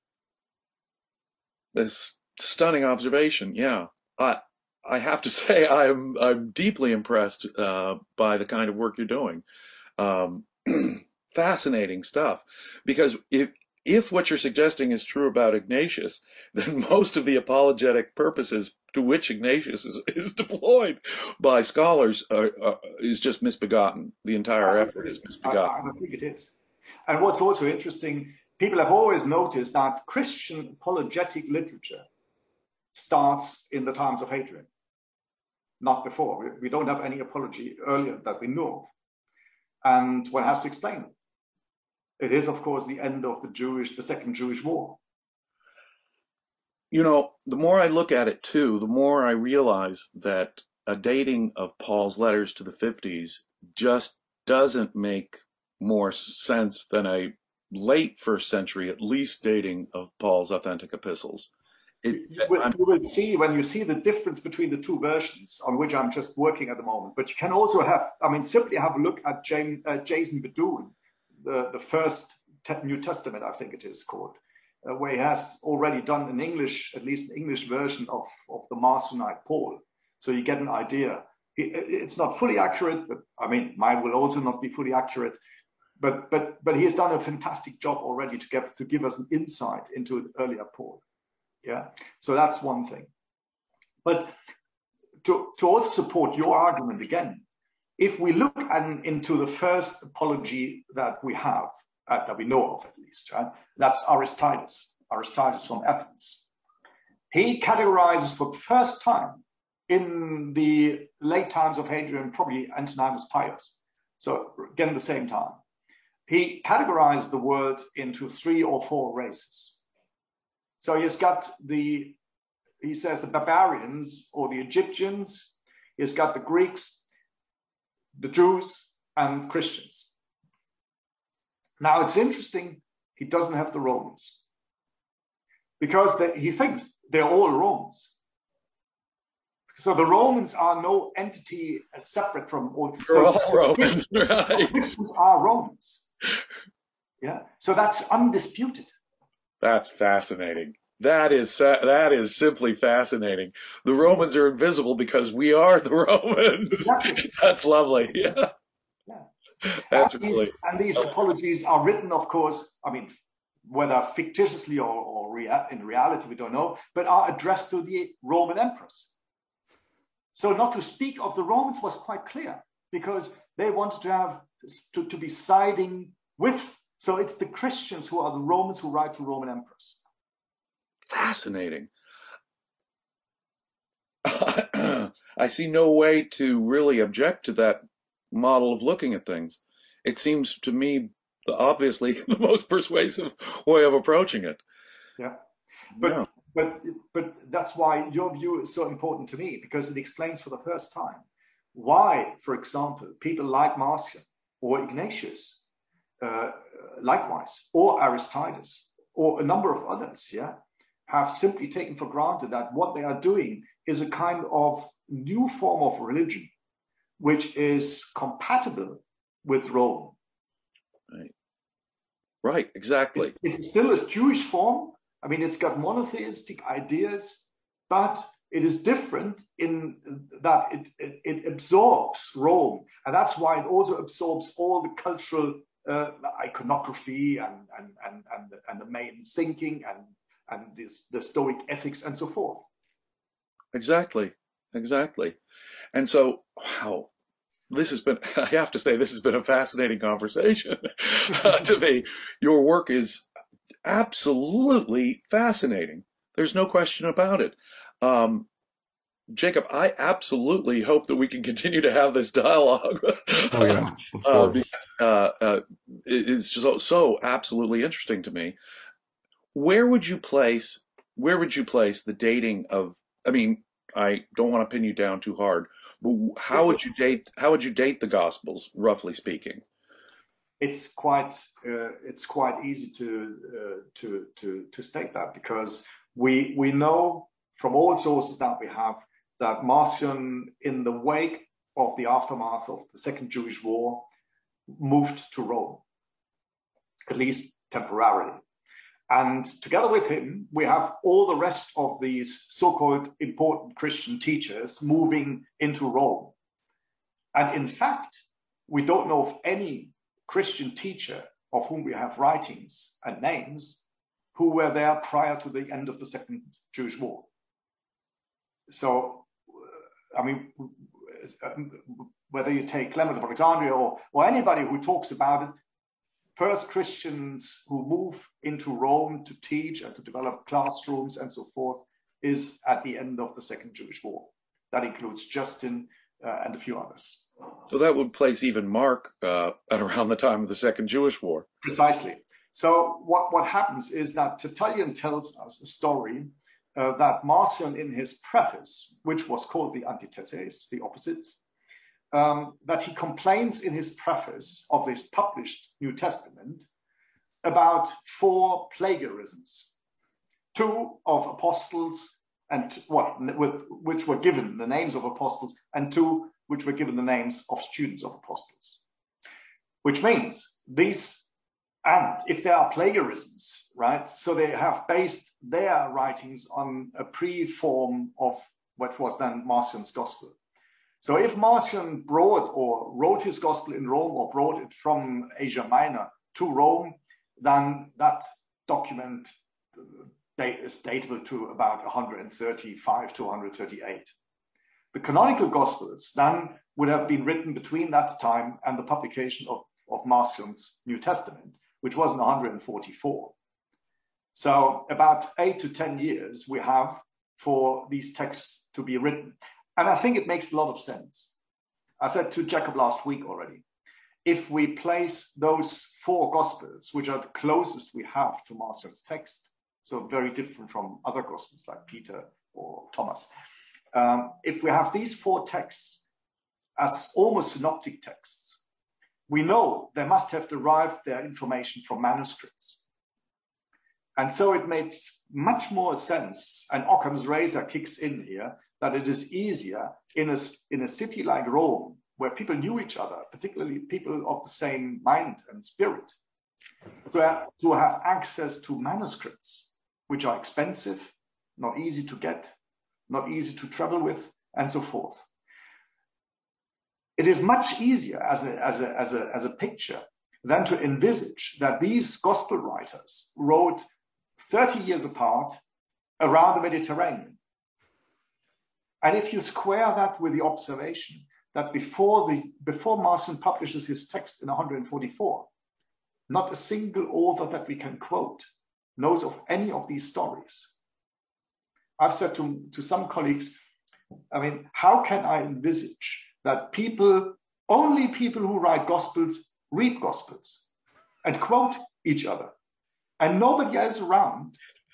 This stunning observation. Yeah. I, I have to say, I'm, I'm deeply impressed uh, by the kind of work you're doing. Um, fascinating stuff. Because if, If what you're suggesting is true about Ignatius, then most of the apologetic purposes to which Ignatius is, is deployed by scholars are, are, is just misbegotten. The entire effort is misbegotten. I, I think it is. And what's also interesting, people have always noticed that Christian apologetic literature starts in the times of Hadrian, not before. We, we don't have any apology earlier that we know of. And one has to explain it. It is, of course, the end of the Jewish, the Second Jewish War. You know, the more I look at it, too, the more I realize that a dating of Paul's letters to the fifties just doesn't make more sense than a late first century, at least, dating of Paul's authentic epistles. It, you, will, you will see when you see the difference between the two versions, on which I'm just working at the moment. But you can also have, I mean, simply have a look at James, uh, Jason Bedouin, The, the first te- New Testament, I think it is called, uh, where he has already done an English, at least an English version of, of the Marsonite Paul. So you get an idea. He, it's not fully accurate, but I mean, mine will also not be fully accurate. But but but he has done a fantastic job already to get to give us an insight into an earlier Paul. Yeah. So that's one thing. But to, to also support your argument again, if we look at, into the first apology that we have, uh, that we know of at least, right? That's Aristides, Aristides from Athens. He categorizes for the first time in the late times of Hadrian, probably Antoninus Pius. So again, the same time. He categorized the world into three or four races. So he's got the, he says the barbarians or the Egyptians, he's got the Greeks, the Jews, and Christians. Now it's interesting, he doesn't have the Romans, because they, he thinks they're all Romans. So the Romans are no entity separate from all. They're all Romans, right? Christians are Romans. Yeah, so that's undisputed. That's fascinating. That is that is simply fascinating. The Romans are invisible because we are the Romans. Exactly. That's lovely. Yeah. Yeah. That's and really. These, and these apologies are written, of course, I mean, whether fictitiously or, or rea in reality, we don't know, but are addressed to the Roman emperors. So not to speak of the Romans was quite clear, because they wanted to have to, to be siding with. So it's the Christians who are the Romans who write to Roman emperors. Fascinating. I see no way to really object to that model of looking at things. It seems to me the obviously the most persuasive way of approaching it. Yeah, but yeah. but but that's why your view is so important to me, because it explains for the first time why, for example, people like Marcion or Ignatius, uh, likewise, or Aristides, or a number of others, yeah, have simply taken for granted that what they are doing is a kind of new form of religion, which is compatible with Rome. Right. Right, exactly. It's, it's still a Jewish form. I mean, it's got monotheistic ideas, but it is different in that it, it, it absorbs Rome. And that's why it also absorbs all the cultural uh, iconography and, and, and, and, the, and the main thinking and, and this, the Stoic ethics and so forth. Exactly, exactly. And so, wow, this has been, I have to say, this has been a fascinating conversation to me. Your work is absolutely fascinating. There's no question about it. Um, Jacob, I absolutely hope that we can continue to have this dialogue. Oh, yeah, of uh, course. because uh, uh, it's just so, so absolutely interesting to me. Where would you place, where would you place the dating of, I mean, I don't want to pin you down too hard, but how would you date, how would you date the Gospels, roughly speaking? It's quite, uh, it's quite easy to, uh, to, to, to state that, because we, we know from all sources that we have that Marcion, in the wake of the aftermath of the Second Jewish War, moved to Rome, at least temporarily. And together with him, we have all the rest of these so-called important Christian teachers moving into Rome. And in fact, we don't know of any Christian teacher of whom we have writings and names who were there prior to the end of the Second Jewish War. So, I mean, whether you take Clement of Alexandria or, or anybody who talks about it, first Christians who move into Rome to teach and to develop classrooms and so forth is at the end of the Second Jewish War. That includes Justin uh, and a few others. So that would place even Mark uh, at around the time of the Second Jewish War. Precisely. So what, what happens is that Tertullian tells us a story uh, that Marcion, in his preface, which was called the Antitheses, the opposites, Um, that he complains in his preface of this published New Testament about four plagiarisms, two of apostles and what with, which were given the names of apostles, and two which were given the names of students of apostles. Which means these, and if there are plagiarisms, right? So they have based their writings on a pre-form of what was then Marcion's gospel. So if Marcion brought or wrote his gospel in Rome or brought it from Asia Minor to Rome, then that document is datable to about one hundred thirty-five to one hundred thirty-eight. The canonical gospels then would have been written between that time and the publication of, of Marcion's New Testament, which was in one hundred forty-four. So about eight to ten years we have for these texts to be written. And I think it makes a lot of sense. I said to Jacob last week already, if we place those four Gospels, which are the closest we have to Marcion's text, so very different from other Gospels like Peter or Thomas, um, if we have these four texts as almost synoptic texts, we know they must have derived their information from manuscripts. And so it makes much more sense, and Occam's razor kicks in here, that it is easier in a, in a city like Rome, where people knew each other, particularly people of the same mind and spirit, to have, to have access to manuscripts, which are expensive, not easy to get, not easy to travel with, and so forth. It is much easier as a, as a, as a, as a picture than to envisage that these gospel writers wrote thirty years apart around the Mediterranean. And if you square that with the observation that before the before Marcion publishes his text in one forty-four, not a single author that we can quote knows of any of these stories. I've said to, to some colleagues, I mean, how can I envisage that people, only people who write gospels, read gospels and quote each other, and nobody else around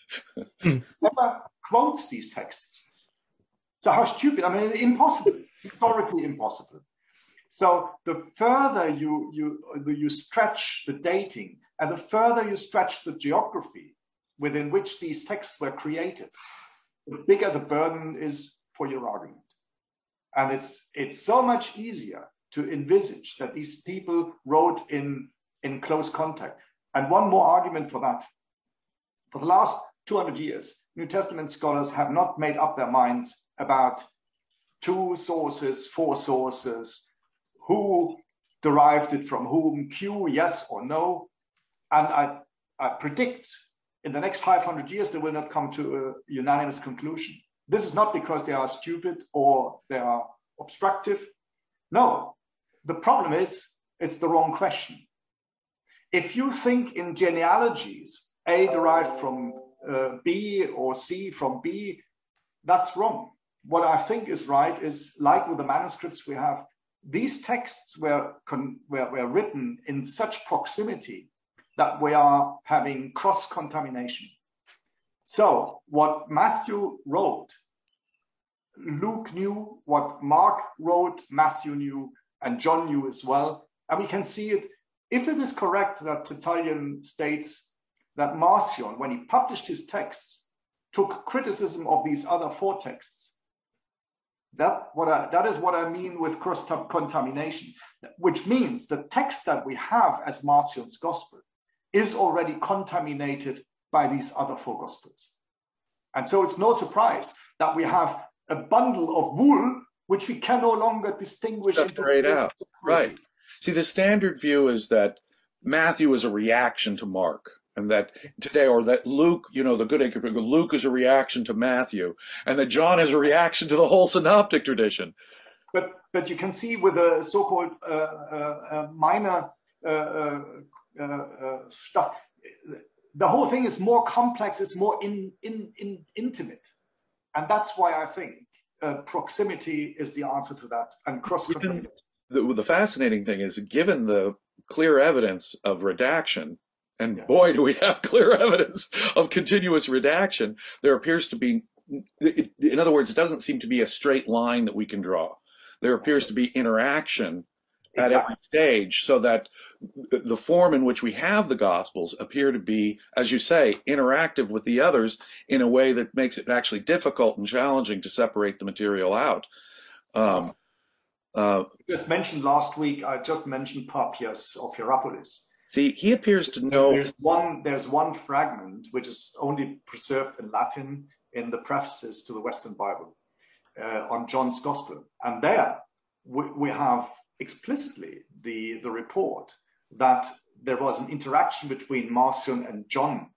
ever quotes these texts? So how stupid, I mean, impossible, historically impossible. So the further you, you, you stretch the dating and the further you stretch the geography within which these texts were created, the bigger the burden is for your argument. And it's, it's so much easier to envisage that these people wrote in, in close contact. And one more argument for that. For the last two hundred years, New Testament scholars have not made up their minds about two sources, four sources, who derived it from whom, Q, yes or no. And I, I predict in the next five hundred years, they will not come to a unanimous conclusion. This is not because they are stupid or they are obstructive. No, the problem is it's the wrong question. If you think in genealogies, A derived from uh, B or C from B, that's wrong. What I think is right is, like with the manuscripts we have, these texts were, con were, were written in such proximity that we are having cross-contamination. So what Matthew wrote, Luke knew, what Mark wrote, Matthew knew, and John knew as well. And we can see it, if it is correct that Tertullian states that Marcion, when he published his texts, took criticism of these other four texts. That, what I, that is what I mean with cross-contamination, which means the text that we have as Marcion's gospel is already contaminated by these other four gospels. And so it's no surprise that we have a bundle of wool which we can no longer distinguish. Separate out, right. See, the standard view is that Matthew is a reaction to Mark, and that today, or that Luke, you know, the good anchor, Luke is a reaction to Matthew, and that John is a reaction to the whole synoptic tradition. But but you can see with the so-called uh, uh, uh, minor uh, uh, uh, uh, stuff, the whole thing is more complex, it's more in, in, in intimate. And that's why I think uh, proximity is the answer to that, and cross-contamination. The, the fascinating thing is, given the clear evidence of redaction, and yeah. boy, do we have clear evidence of continuous redaction, there appears to be, in other words, it doesn't seem to be a straight line that we can draw. There appears to be interaction at exactly. every stage, so that the form in which we have the Gospels appear to be, as you say, interactive with the others in a way that makes it actually difficult and challenging to separate the material out. Um, uh, just mentioned last week, I just mentioned Papias of Hierapolis. See, he appears to know. There's one, there's one fragment which is only preserved in Latin in the prefaces to the Western Bible uh, on John's Gospel. And there we, we have explicitly the, the report that there was an interaction between Marcion and John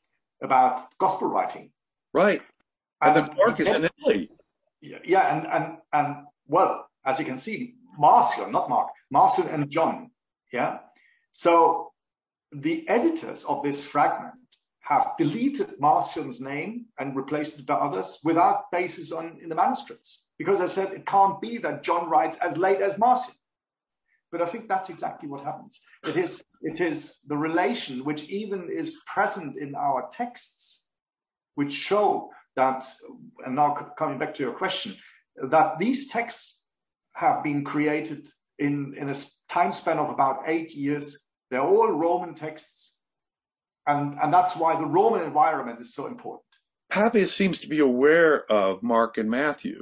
about gospel writing. Right. And, and then Mark is in Italy. Yeah, and, and, and well, as you can see, Marcion, not Mark, Marcion and John, yeah? So the editors of this fragment have deleted Marcion's name and replaced it by others without basis on in the manuscripts, because they said it can't be that John writes as late as Marcion. But I think that's exactly what happens. It is, it is the relation which even is present in our texts, which show that, and now coming back to your question, that these texts have been created in, in a time span of about eight years. They're all Roman texts. And, and that's why the Roman environment is so important. Papias seems to be aware of Mark and Matthew.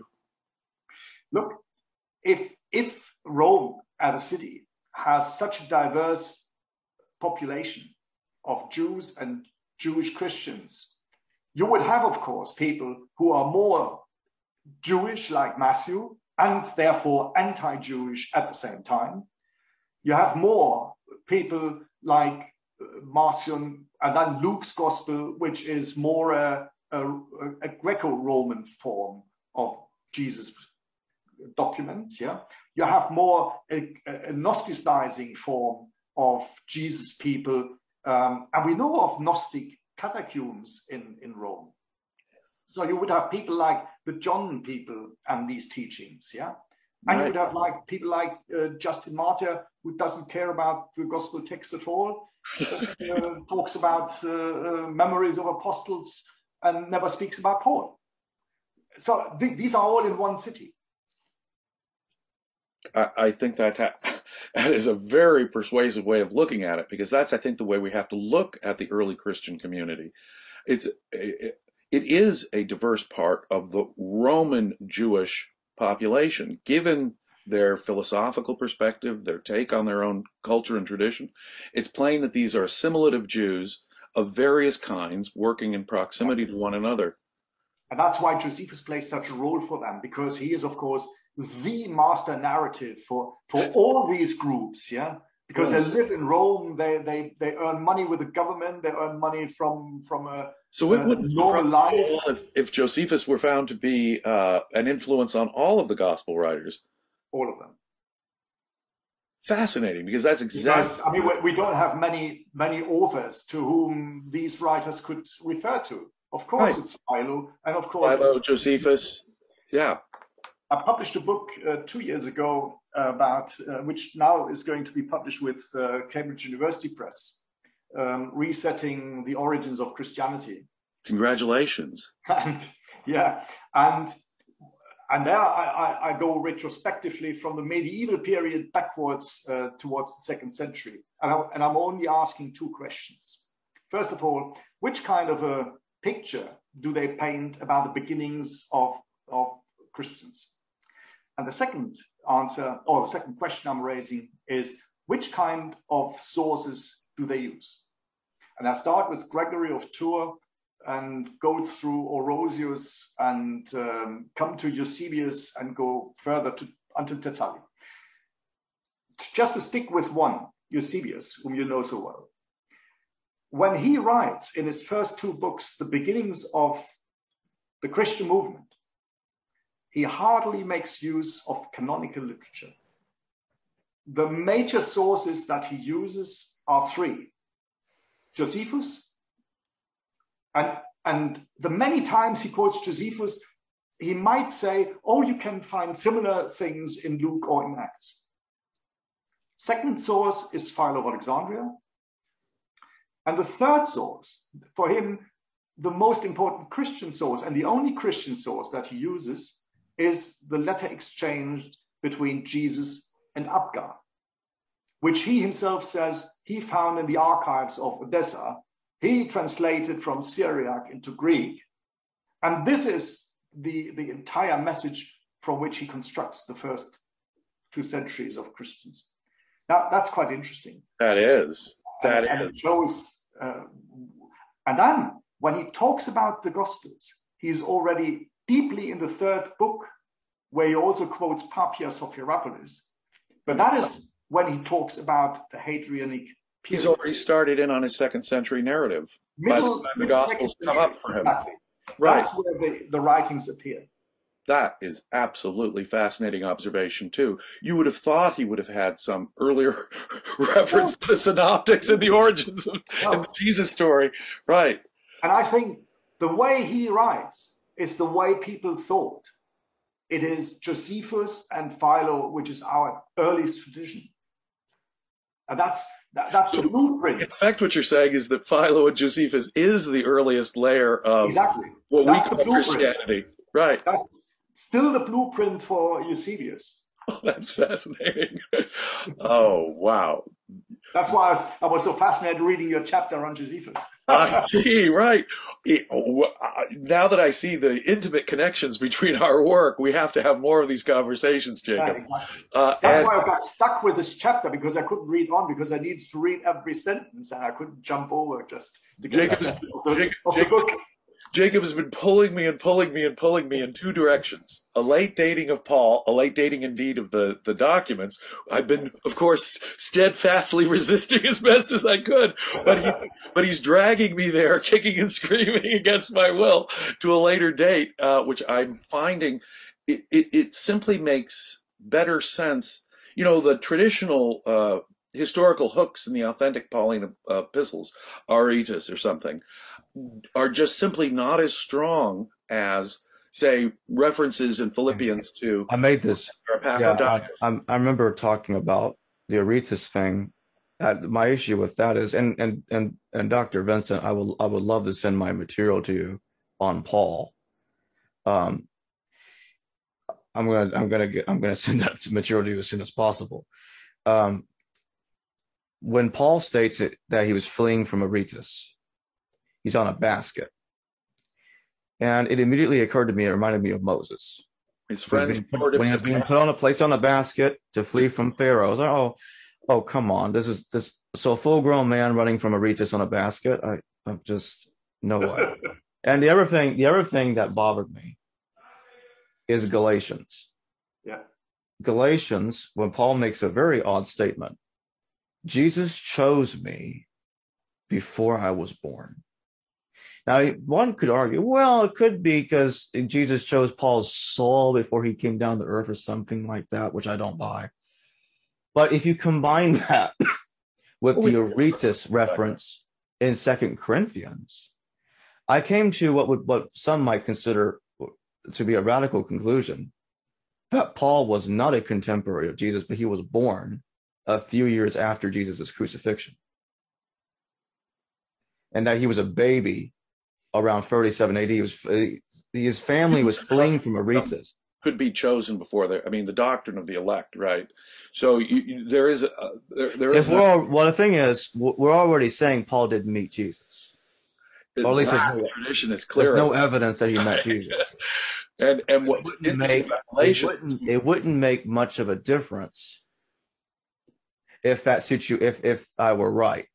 Look, if, if Rome as a city has such a diverse population of Jews and Jewish Christians, you would have, of course, people who are more Jewish, like Matthew, and therefore anti-Jewish at the same time. You have more people like Marcion, and then Luke's gospel, which is more a, a, a Greco-Roman form of Jesus' documents. Yeah, you have more a, a Gnosticizing form of Jesus' people, um, and we know of Gnostic catacombs in, in Rome. So you would have people like the John people and these teachings, yeah? And right. You would have like people like uh, Justin Martyr, who doesn't care about the gospel text at all, uh, talks about uh, uh, memories of apostles and never speaks about Paul. So th these are all in one city. I, I think that that is a very persuasive way of looking at it, because that's, I think, the way we have to look at the early Christian community. It's it, it is a diverse part of the Roman Jewish population, given their philosophical perspective, their take on their own culture and tradition. It's plain that these are assimilative Jews of various kinds working in proximity to one another. And that's why Josephus plays such a role for them, because he is, of course, the master narrative for, for all these groups, yeah? Because yes. They live in Rome, they, they, they earn money with the government, they earn money from, from a, so it wouldn't normal life. If, if Josephus were found to be uh, an influence on all of the gospel writers. All of them. Fascinating, because that's exactly... Because, I mean, we, we don't have many, many authors to whom these writers could refer to. Of course, right. It's Philo, and of course... Philo, Josephus, yeah. I published a book uh, two years ago about, uh, which now is going to be published with uh, Cambridge University Press, um, resetting the origins of Christianity. Congratulations. And, yeah, and and there I, I, I go retrospectively from the medieval period backwards uh, towards the second century. And, I, and I'm only asking two questions. First of all, which kind of a picture do they paint about the beginnings of, of Christians? And the second answer, or the second question I'm raising is, which kind of sources do they use? And I start with Gregory of Tours and go through Orosius and um, come to Eusebius and go further to until Tertullian. Just to stick with one, Eusebius, whom you know so well. When he writes in his first two books, the beginnings of the Christian movement, he hardly makes use of canonical literature. The major sources that he uses are three: Josephus, and, and the many times he quotes Josephus, he might say, oh, you can find similar things in Luke or in Acts. Second source is Philo of Alexandria. And the third source, for him, the most important Christian source and the only Christian source that he uses, is the letter exchange between Jesus and Abgar, which he himself says he found in the archives of Odessa. He translated from Syriac into Greek. And this is the, the entire message from which he constructs the first two centuries of Christians. Now, that's quite interesting. That is. That and, is. And it shows, uh, and then when he talks about the Gospels, he's already deeply in the third book, where he also quotes Papias of Hierapolis. But that is when he talks about the Hadrianic period. He's already started in on his second century narrative. Middle, by the time the Gospels come up for him. Exactly. Right. That's where the, the writings appear. That is absolutely fascinating observation, too. You would have thought he would have had some earlier reference no. to the synoptics and the origins of no. and the Jesus story. Right. And I think the way he writes is the way people thought. It is Josephus and Philo, which is our earliest tradition. And that's that, that's the blueprint. In fact, what you're saying is that Philo and Josephus is the earliest layer of exactly. what that's we call Christianity. Right. That's still the blueprint for Eusebius. Oh, that's fascinating. Oh, wow. That's why I was, I was so fascinated reading your chapter on Josephus. I see, right. It, now that I see the intimate connections between our work, we have to have more of these conversations, Jacob. Yeah, exactly. uh, That's and, why I got stuck with this chapter, because I couldn't read on, because I needed to read every sentence, and I couldn't jump over just to get Jacob, a sense of the, Jacob, of the Jacob, book. Jacob has been pulling me and pulling me and pulling me in two directions. A late dating of Paul, a late dating indeed of the, the documents. I've been, of course, steadfastly resisting as best as I could, but he, but he's dragging me there, kicking and screaming against my will to a later date, uh, which I'm finding it, it, it simply makes better sense. You know, the traditional uh, historical hooks in the authentic Pauline uh, epistles, Aretas or something, are just simply not as strong as, say, references in Philippians to. I made this. Yeah, I, I, I remember talking about the Aretas thing. Uh, my issue with that is, and and and and Doctor Vincent, I will I would love to send my material to you on Paul. Um, I'm gonna I'm gonna get I'm gonna send that material to you as soon as possible. Um, when Paul states it, that he was fleeing from Aretas, he's on a basket. And it immediately occurred to me, it reminded me of Moses. His friends put, when he was being put on a place on a basket to flee from Pharaoh. I was like, oh, oh, come on. This is this so a full grown man running from Aretas on a basket. I I'm just no way. And the other thing, the other thing that bothered me is Galatians. Yeah. Galatians, when Paul makes a very odd statement, Jesus chose me before I was born. Now, one could argue, well, it could be because Jesus chose Paul's soul before he came down to earth or something like that, which I don't buy. But if you combine that with the Aretas reference in Second Corinthians, I came to what would what some might consider to be a radical conclusion, that Paul was not a contemporary of Jesus, but he was born a few years after Jesus' crucifixion. And that he was a baby around thirty-seven A D. He was, his family was fleeing from Aretas. Could be chosen before there. I mean, the doctrine of the elect, right? So you, you, there is, a, there, there is. If we're all, well, the thing is, we're already saying Paul didn't meet Jesus. Or at least there's no, tradition is clear. There's no evidence that he met Jesus. and and what's it wouldn't, make, it, wouldn't, it wouldn't make much of a difference if that situ if if I were right.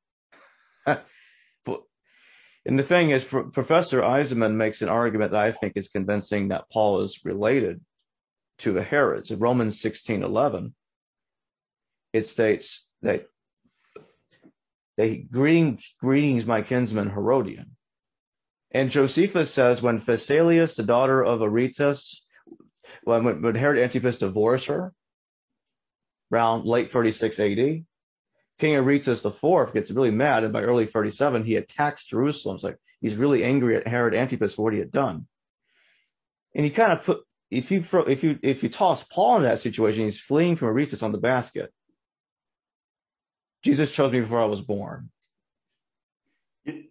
And the thing is, Professor Eisenman makes an argument that I think is convincing that Paul is related to the Herods. In Romans sixteen eleven, it states that they greetings, greetings, my kinsman Herodian. And Josephus says, when Phasaelus, the daughter of Aretas, when, when Herod Antipas divorced her, around late thirty-six A D, King Aretas the fourth gets really mad, and by early thirty-seven, he attacks Jerusalem. It's like he's really angry at Herod Antipas for what he had done. And he kind of put, if you if you if you toss Paul in that situation, he's fleeing from Aretas on the basket. Jesus chose me before I was born. You,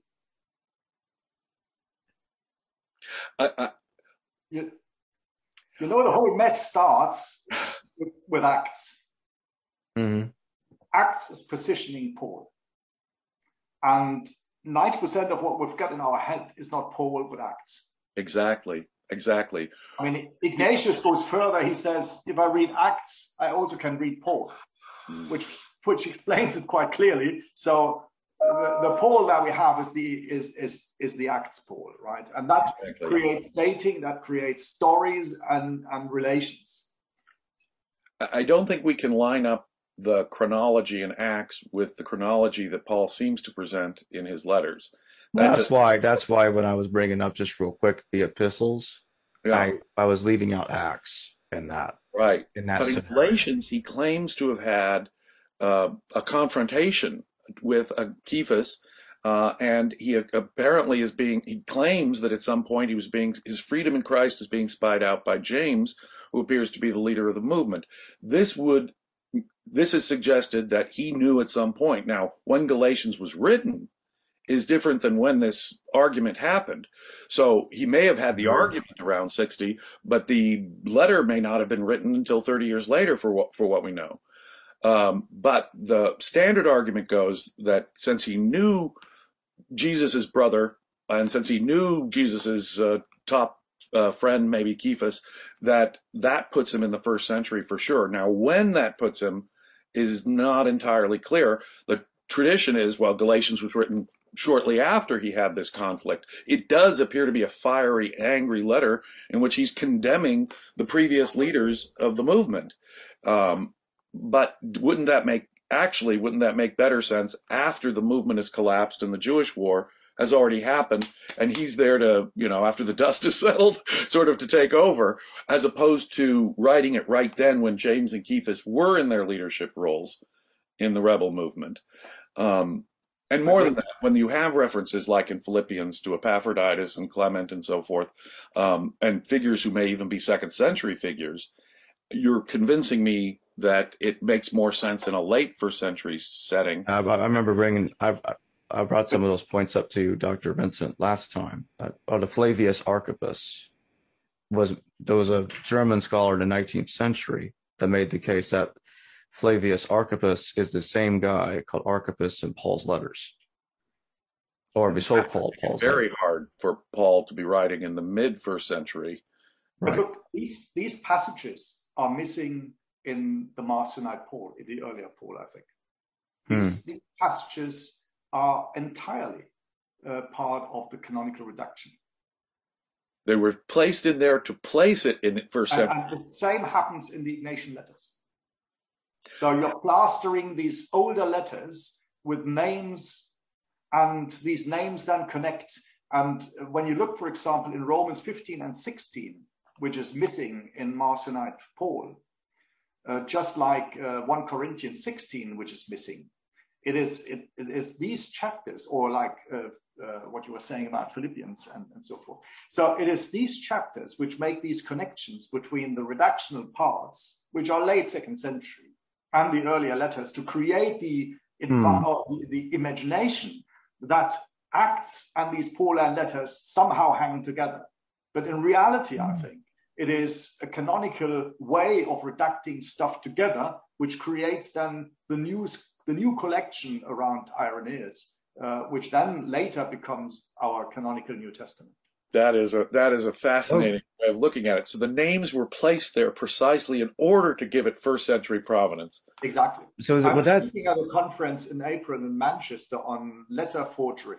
I, I, you, you know, the whole mess starts with, with Acts. Mm-hmm. Acts is positioning Paul. And ninety percent of what we've got in our head is not Paul, but Acts. Exactly, exactly. I mean, Ignatius goes further. He says, if I read Acts, I also can read Paul, mm. which which explains it quite clearly. So the, the Paul that we have is the is is is the Acts Paul, right? And that exactly. creates dating, that creates stories and, and relations. I don't think we can line up the chronology in Acts with the chronology that Paul seems to present in his letters. That that's just, why. That's why when I was bringing up just real quick the epistles, yeah. I, I was leaving out Acts in that. Right. In that but in Galatians, he claims to have had uh, a confrontation with uh, Cephas, uh, and he apparently is being. He claims that at some point he was being his freedom in Christ is being spied out by James, who appears to be the leader of the movement. This would. This is suggested that he knew at some point. Now, when Galatians was written is different than when this argument happened. So he may have had the argument around sixty, but the letter may not have been written until thirty years later for what, for what we know. Um, but the standard argument goes that since he knew Jesus's brother, and since he knew Jesus's uh, top Uh, friend, maybe Cephas, that that puts him in the first century for sure. Now, when that puts him is not entirely clear. The tradition is, well, Galatians was written shortly after he had this conflict. It does appear to be a fiery, angry letter in which he's condemning the previous leaders of the movement. Um, but wouldn't that make, actually, wouldn't that make better sense after the movement has collapsed and the Jewish war has already happened, and he's there to, you know, after the dust is settled, sort of to take over, as opposed to writing it right then when James and Cephas were in their leadership roles in the rebel movement. Um, and more than that, when you have references like in Philippians to Epaphroditus and Clement and so forth, um, and figures who may even be second century figures, you're convincing me that it makes more sense in a late first century setting. I, I remember bringing, I, I brought some of those points up to Doctor Vincent last time. Uh, the Flavius Archippus was, there was a German scholar in the nineteenth century that made the case that Flavius Archippus is the same guy called Archippus in Paul's letters, or the so-called Paul's Very letters. hard for Paul to be writing in the mid first century. But Right. look, these, these passages are missing in the Marcionite Paul, in the earlier Paul, I think. These, Hmm. these passages are entirely uh, part of the canonical reduction. They were placed in there to place it in first And, century. and the same happens in the Ignatian letters. So you're plastering these older letters with names, and these names then connect. And when you look, for example, in Romans fifteen and sixteen, which is missing in Marcionite Paul, uh, just like uh, First Corinthians sixteen, which is missing, it is it, it is these chapters, or like uh, uh, what you were saying about Philippians and, and so forth. So it is these chapters which make these connections between the redactional parts, which are late second century, and the earlier letters, to create the, Hmm. or the, the imagination that Acts and these Pauline letters somehow hang together. But in reality, I think it is a canonical way of redacting stuff together, which creates then the new, the new collection around Irenaeus, uh, which then later becomes our canonical New Testament. That is a that is a fascinating oh. way of looking at it. So the names were placed there precisely in order to give it first century provenance. Exactly. So is it, I was that... speaking at a conference in April in Manchester on letter forgery.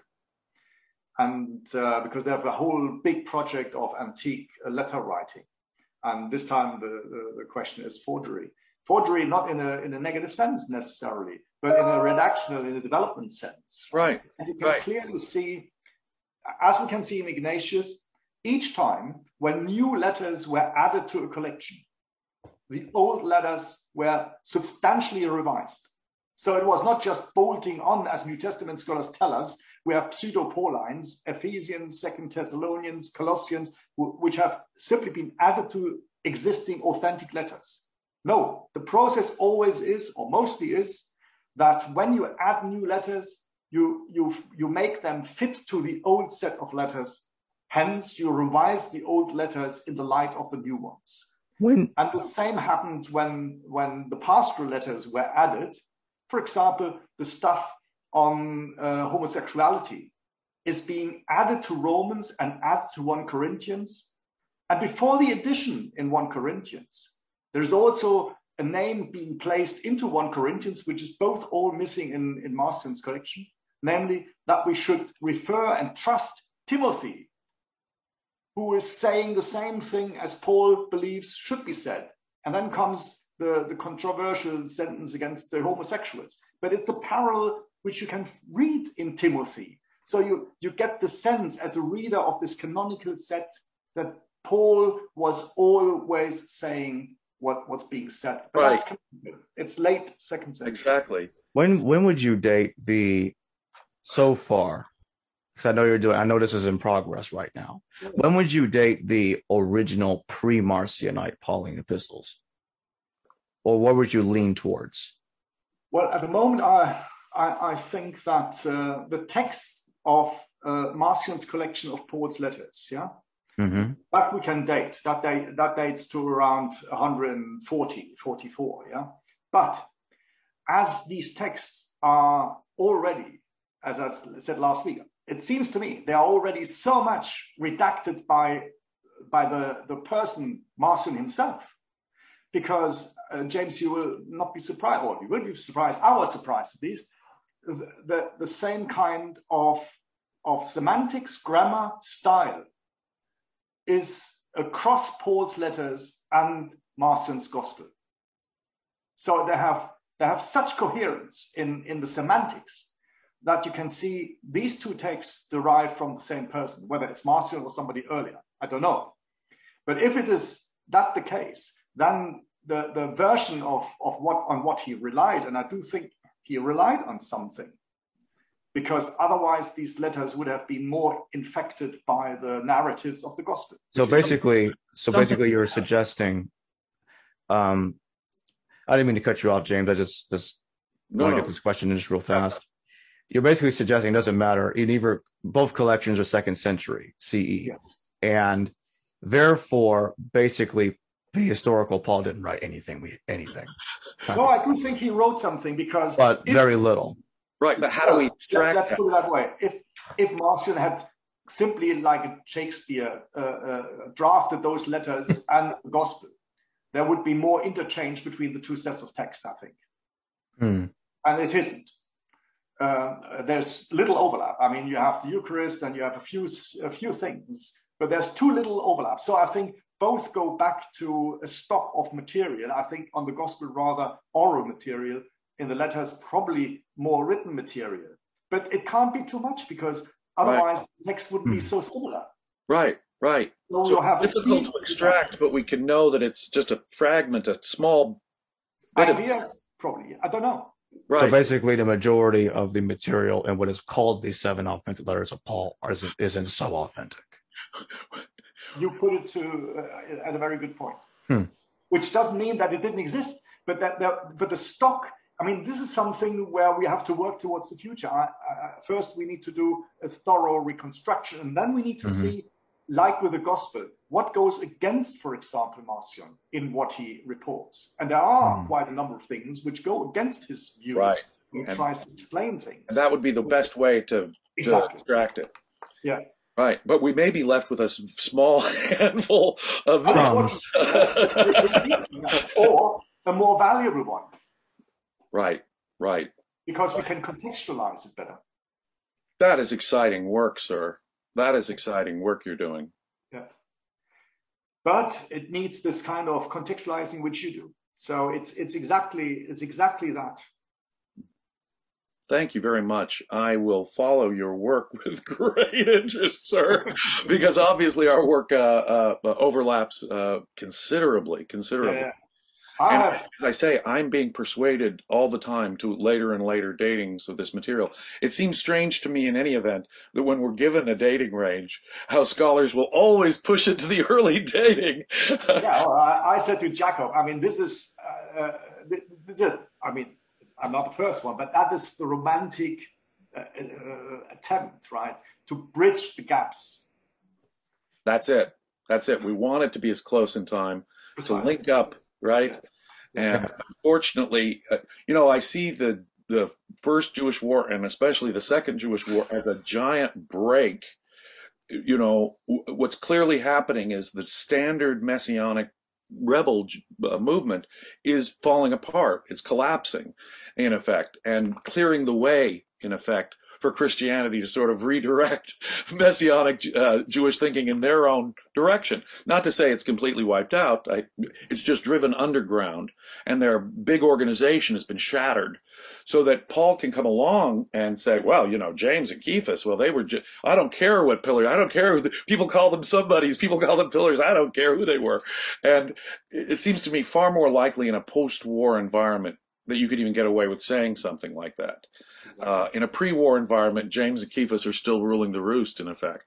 And uh, because they have a whole big project of antique uh, letter writing. And this time the, the, the question is forgery. Forgery not in a, in a negative sense necessarily, but in a redactional, in a development sense. Right. And you can right. clearly see, as we can see in Ignatius, each time when new letters were added to a collection, the old letters were substantially revised. So it was not just bolting on, as New Testament scholars tell us, we have pseudo-Paulines, Ephesians, Second Thessalonians, Colossians, which have simply been added to existing authentic letters. No, the process always is, or mostly is, that when you add new letters, you, you, you make them fit to the old set of letters. Hence, you revise the old letters in the light of the new ones. When... And the same happened when, when the pastoral letters were added. For example, the stuff on uh, homosexuality is being added to Romans and added to First Corinthians. And before the addition in First Corinthians, there's also a name being placed into First Corinthians, which is both all missing in, in Marcion's collection, namely that we should refer and trust Timothy, who is saying the same thing as Paul believes should be said. And then comes the, the controversial sentence against the homosexuals. But it's a parallel which you can read in Timothy. So you, you get the sense as a reader of this canonical set that Paul was always saying what was being said. But right. That's, it's late second century. Exactly. When when would you date the so far? Because I know you're doing, I know this is in progress right now. Yeah. When would you date the original pre-Marcionite Pauline epistles? Or what would you lean towards? Well, at the moment, I I, I think that uh, the text of uh, Marcion's collection of Paul's letters, yeah, mm-hmm. that we can date. That date that dates to around one forty, forty-four, yeah. But as these texts are already, as I said last week, it seems to me they are already so much redacted by by the the person Marcion himself, because uh, James, you will not be surprised, or you will be surprised. I was surprised at least the, the, the same kind of, of semantics, grammar, style is across Paul's letters and Marcion's gospel. So they have, they have such coherence in, in the semantics that you can see these two texts derived from the same person, whether it's Marcion or somebody earlier, I don't know. But if it is that the case, then the, the version of, of what on what he relied, and I do think he relied on something, because otherwise these letters would have been more infected by the narratives of the gospel. So basically, so basically you're suggesting, um, I didn't mean to cut you off, James. I just, just No, want to no. get this question in just real fast. You're basically suggesting it doesn't matter. In either, both collections are second century C E. Yes. And therefore, basically, the historical Paul didn't write anything, anything. No, I do think he wrote something, because But if, very little. Right, but how do we extract let's that? put it that way. If if Marcion had simply, like Shakespeare, uh, uh, drafted those letters and the gospel, there would be more interchange between the two sets of texts, I think. Hmm. And it isn't. Uh, there's little overlap. I mean, you have the Eucharist and you have a few a few things, but there's too little overlap. So I think both go back to a stock of material. I think on the gospel, rather oral material. In the letters, probably more written material. But it can't be too much, because otherwise right. the text would be Hmm. so similar. Right, right. So, So you'll have it's difficult to extract, but we can know that it's just a fragment, a small bit ideas, of... probably. I don't know. Right. So basically, the majority of the material in what is called the seven authentic letters of Paul isn't, isn't so authentic. You put it to uh, at a very good point. Hmm. Which doesn't mean that it didn't exist, but that, that but the stock. I mean, this is something where we have to work towards the future. I, I, first, we need to do a thorough reconstruction, and then we need to Mm-hmm. see, like with the gospel, what goes against, for example, Marcion in what he reports. And there are Mm. quite a number of things which go against his views. Right. He And- tries to explain things. And that would be the best way to, to Exactly. extract it. Yeah. Right, but we may be left with a s- small handful of... Crumbs. Or a more valuable one, Right, right. because we can contextualize it better. That is exciting work, sir. That is exciting work you're doing. Yeah. But it needs this kind of contextualizing which you do. So it's it's exactly it's exactly that. Thank you very much. I will follow your work with great interest, sir, because obviously our work uh, uh, overlaps uh, considerably, considerably. Yeah. I And have as I say, I'm being persuaded all the time to later and later datings of this material. It seems strange to me in any event that when we're given a dating range, how scholars will always push it to the early dating. yeah. Well, I, I said to Jacob, I mean, this is uh, uh, this is I mean, I'm not the first one, but that is the romantic uh, uh, attempt, right, to bridge the gaps. That's it. That's it. We want it to be as close in time to Precisely. link up, right? And unfortunately, uh, you know, I see the the first Jewish war and especially the second Jewish war as a giant break. You know, w- what's clearly happening is the standard messianic rebel uh, movement is falling apart. It's collapsing, in effect, and clearing the way, in effect, for Christianity to sort of redirect messianic uh, Jewish thinking in their own direction. Not to say it's completely wiped out. I, it's just driven underground, and their big organization has been shattered, so that Paul can come along and say, well, you know, James and Cephas, well, they were, ju- I don't care what pillars, I don't care who the, people call them somebodies, people call them pillars, I don't care who they were. And it, it seems to me far more likely in a post-war environment that you could even get away with saying something like that. Uh, in a pre-war environment, James and Cephas are still ruling the roost, in effect.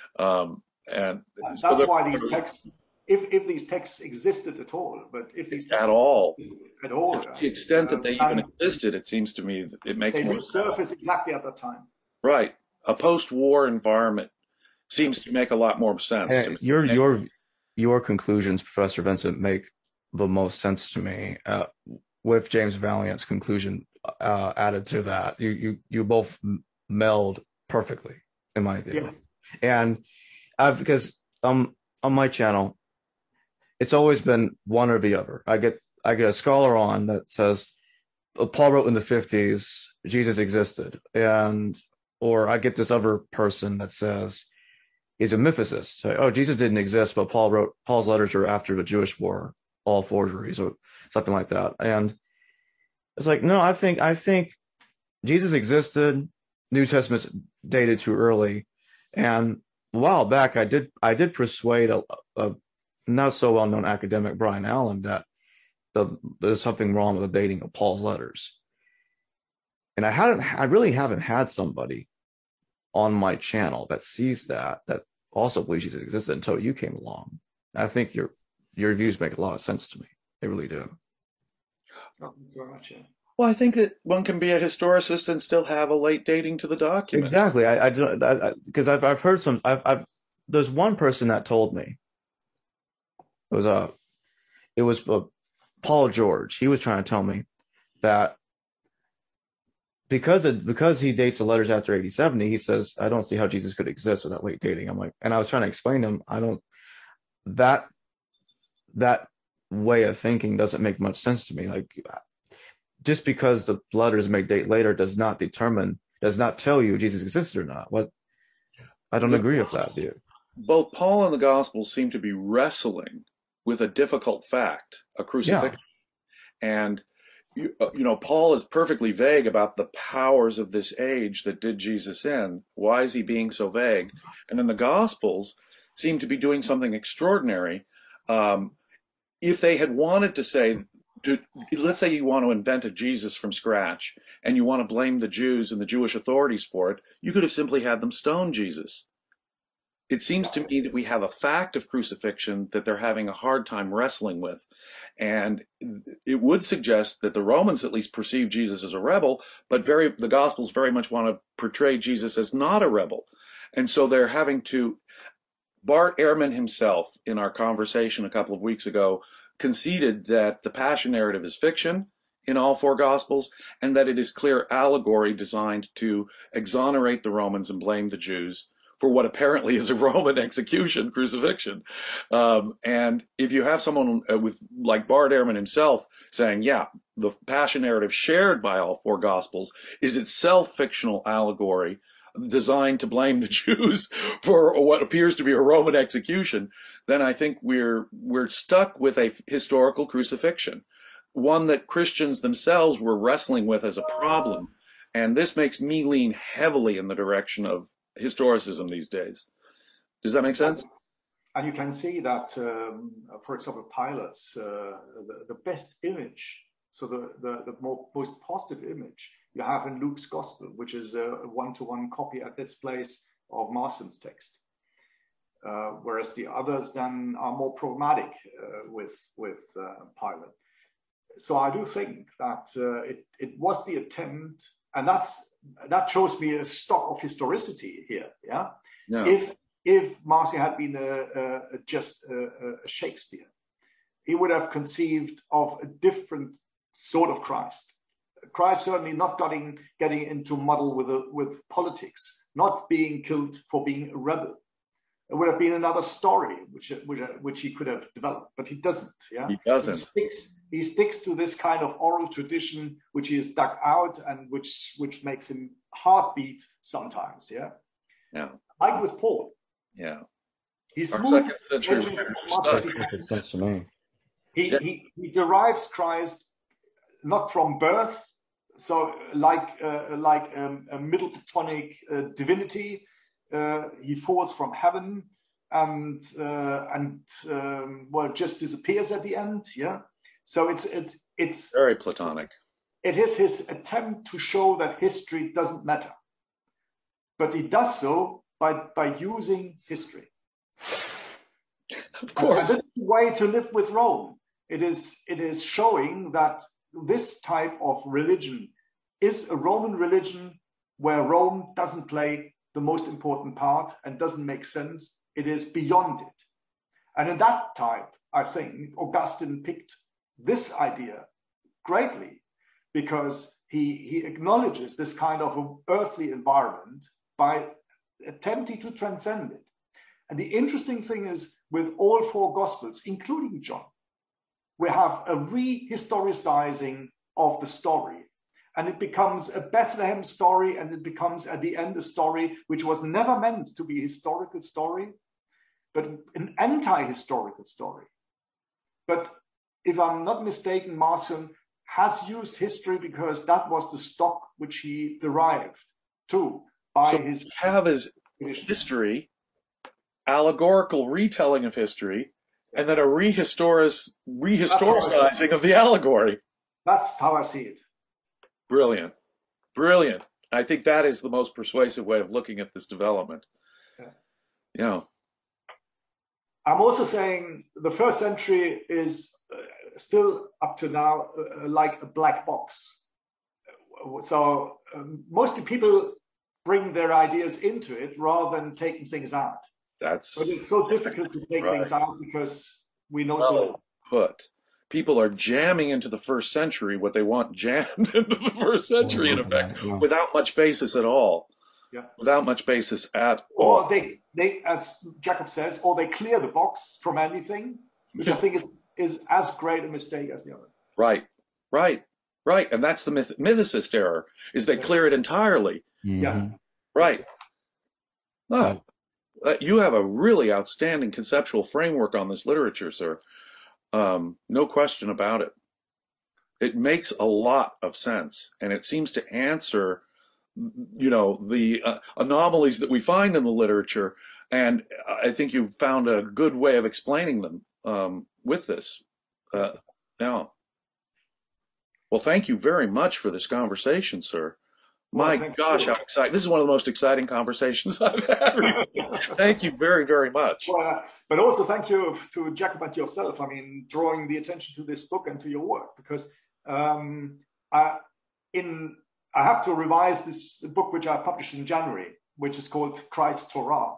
Um, and That's so why these texts, if if these texts existed at all, but if these texts at all, at all, to the extent that they uh, even and existed, it seems to me that it makes they more would sense. surface exactly at that time. Right. A post-war environment seems to make a lot more sense. to Hey, me. your your your conclusions, Professor Vincent, make the most sense to me. Uh, with James Valiant's conclusion uh, added to that, you you you both meld perfectly, in my view. Yeah. And I've because um on my channel, it's always been one or the other. I get I get a scholar on that says Paul wrote in the fifties, Jesus existed. And, or I get this other person that says, he's a mythicist. Say, oh, Jesus didn't exist, but Paul wrote, Paul's letters are after the Jewish war, all forgeries or something like that. And it's like, no, I think, I think Jesus existed. New Testament's dated too early. And a while back, I did, I did persuade a, a not so well-known academic, Brian Allen, that the, there's something wrong with the dating of Paul's letters. And I hadn't, I really haven't had somebody on my channel that sees that, that also believes Jesus existed until you came along. I think your, your views make a lot of sense to me. They really do. Oh, thanks very much, yeah. Well, I think that one can be a historicist and still have a late dating to the document. Exactly. I, I, because I've, I've heard some, I've, I've, there's one person that told me, it was a, it was a, Paul George. He was trying to tell me that because of, because he dates the letters after eighty seventy, he says, I don't see how Jesus could exist without late dating. I'm like, and I was trying to explain to him, I don't, that, that way of thinking doesn't make much sense to me. Like, just because the letters may date later does not determine, does not tell you Jesus exists or not. What, I don't agree with that view. Both Paul and the Gospels seem to be wrestling with a difficult fact, a crucifixion. Yeah. And, you, you know, Paul is perfectly vague about the powers of this age that did Jesus in. Why is he being so vague? And then the Gospels seem to be doing something extraordinary. Um, if they had wanted to say, to, let's say you want to invent a Jesus from scratch and you want to blame the Jews and the Jewish authorities for it, you could have simply had them stone Jesus. It seems to me that we have a fact of crucifixion that they're having a hard time wrestling with. And it would suggest that the Romans at least perceive Jesus as a rebel, but very the Gospels very much want to portray Jesus as not a rebel. And so they're having to, Bart Ehrman himself, in our conversation a couple of weeks ago, conceded that the Passion narrative is fiction in all four Gospels, and that it is clear allegory designed to exonerate the Romans and blame the Jews for what apparently is a Roman execution, crucifixion. Um, and if you have someone with like Bart Ehrman himself saying, yeah, the Passion narrative shared by all four Gospels is itself fictional allegory designed to blame the Jews for what appears to be a Roman execution, then I think we're we're stuck with a historical crucifixion, one that Christians themselves were wrestling with as a problem. And this makes me lean heavily in the direction of historicism these days. Does that make sense? And you can see that, um, for example, Pilate's, uh, the, the best image, so the, the, the more, most positive image you have in Luke's Gospel, which is a one-to-one copy at this place of Marcion's text. Uh, whereas the others then are more problematic uh, with, with uh, Pilate. So I do think that uh, it, it was the attempt, and that's that shows me a stock of historicity here. Yeah, yeah. If if Marcion had been a, a, a just a, a Shakespeare, he would have conceived of a different sort of Christ. Christ certainly not getting getting into muddle with a, with politics, not being killed for being a rebel. It would have been another story, which which, which he could have developed, but he doesn't. Yeah, he doesn't. He sticks, he sticks to this kind of oral tradition, which he has dug out and which which makes him heartbeat sometimes. Yeah, yeah. Like with Paul. Yeah, he's Our moved century sense to me. He, yeah. he he derives Christ not from birth, so like uh, like um, a middle Platonic uh, divinity. Uh, he falls from heaven and uh, and um, well just disappears at the end. Yeah, so it's it's it's very Platonic. It is his attempt to show that history doesn't matter, but he does so by by using history. Of course, and this is the way to live with Rome. It is it is showing that this type of religion is a Roman religion where Rome doesn't play the most important part and doesn't make sense. It is beyond it. And in that type, I think Augustine picked this idea greatly because he, he acknowledges this kind of an earthly environment by attempting to transcend it. And the interesting thing is with all four Gospels, including John, we have a rehistoricizing of the story. And it becomes a Bethlehem story, and it becomes at the end a story which was never meant to be a historical story, but an anti-historical story. But if I'm not mistaken, Marcion has used history because that was the stock which he derived too by so his have his history, allegorical retelling of history, and then a rehistoris, rehistoricizing of the allegory. That's how I see it. Brilliant. Brilliant. I think that is the most persuasive way of looking at this development. Yeah. Yeah. I'm also saying the first century is uh, still up to now uh, like a black box. So um, mostly people bring their ideas into it rather than taking things out. That's but it's so difficult to take right. things out because we know well so little. Put. People are jamming into the first century what they want jammed into the first century, in effect, Yeah. without much basis at all. Yeah. Without much basis at all. Or they, they, as Jacob says, or they clear the box from anything, which I think is, is as great a mistake as the other. Right, right, right. And that's the myth mythicist error, is they Yeah. clear it entirely. Mhm. Yeah. Right. Oh, uh, you have a really outstanding conceptual framework on this literature, sir. Um, no question about it. It makes a lot of sense, and it seems to answer, you know, the uh, anomalies that we find in the literature, and I think you've found a good way of explaining them um, with this. Uh, now, well, thank you very much for this conversation, sir. My Well, gosh, you. how exciting. This is one of the most exciting conversations I've had recently. Thank you very, very much. Well, uh, but also thank you to Jacob and yourself. I mean, drawing the attention to this book and to your work, because um, I, in I have to revise this book which I published in January, which is called Christ's Torah,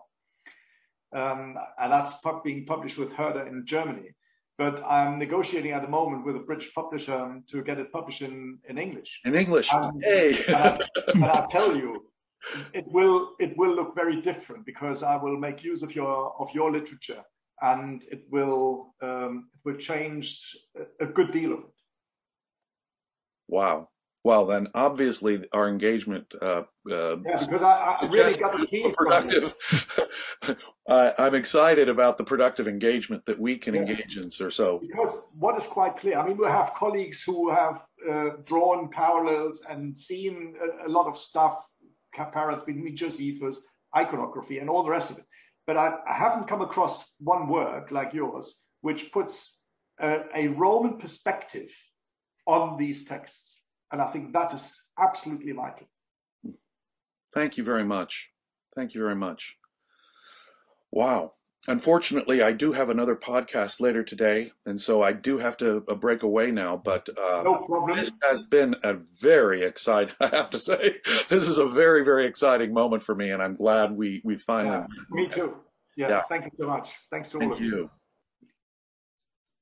um, and that's pu being published with Herder in Germany. But I'm negotiating at the moment with a British publisher to get it published in, in English. In English, Um, hey. and, I, and I tell you, it will it will look very different because I will make use of your of your literature, and it will um, it will change a, a good deal of it. Wow. Well, then obviously our engagement uh, uh, Yeah, because I, I really got the key from productive. I, I'm excited about the productive engagement that we can Yeah. engage in, sir. So Because what is quite clear, I mean, we have colleagues who have uh, drawn parallels and seen a, a lot of stuff, parallels between Josephus, iconography, and all the rest of it. But I, I haven't come across one work like yours which puts a, a Roman perspective on these texts. And I think that is absolutely vital. thank you very much. Thank you very much. Wow. Unfortunately, I do have another podcast later today, and so I do have to uh, break away now. But uh, No problem. this has been a very exciting, I have to say, this is a very, very exciting moment for me, and I'm glad we, we finally... Yeah, me too. Yeah, Yeah. thank you so much. Thanks to all Thank of you. you.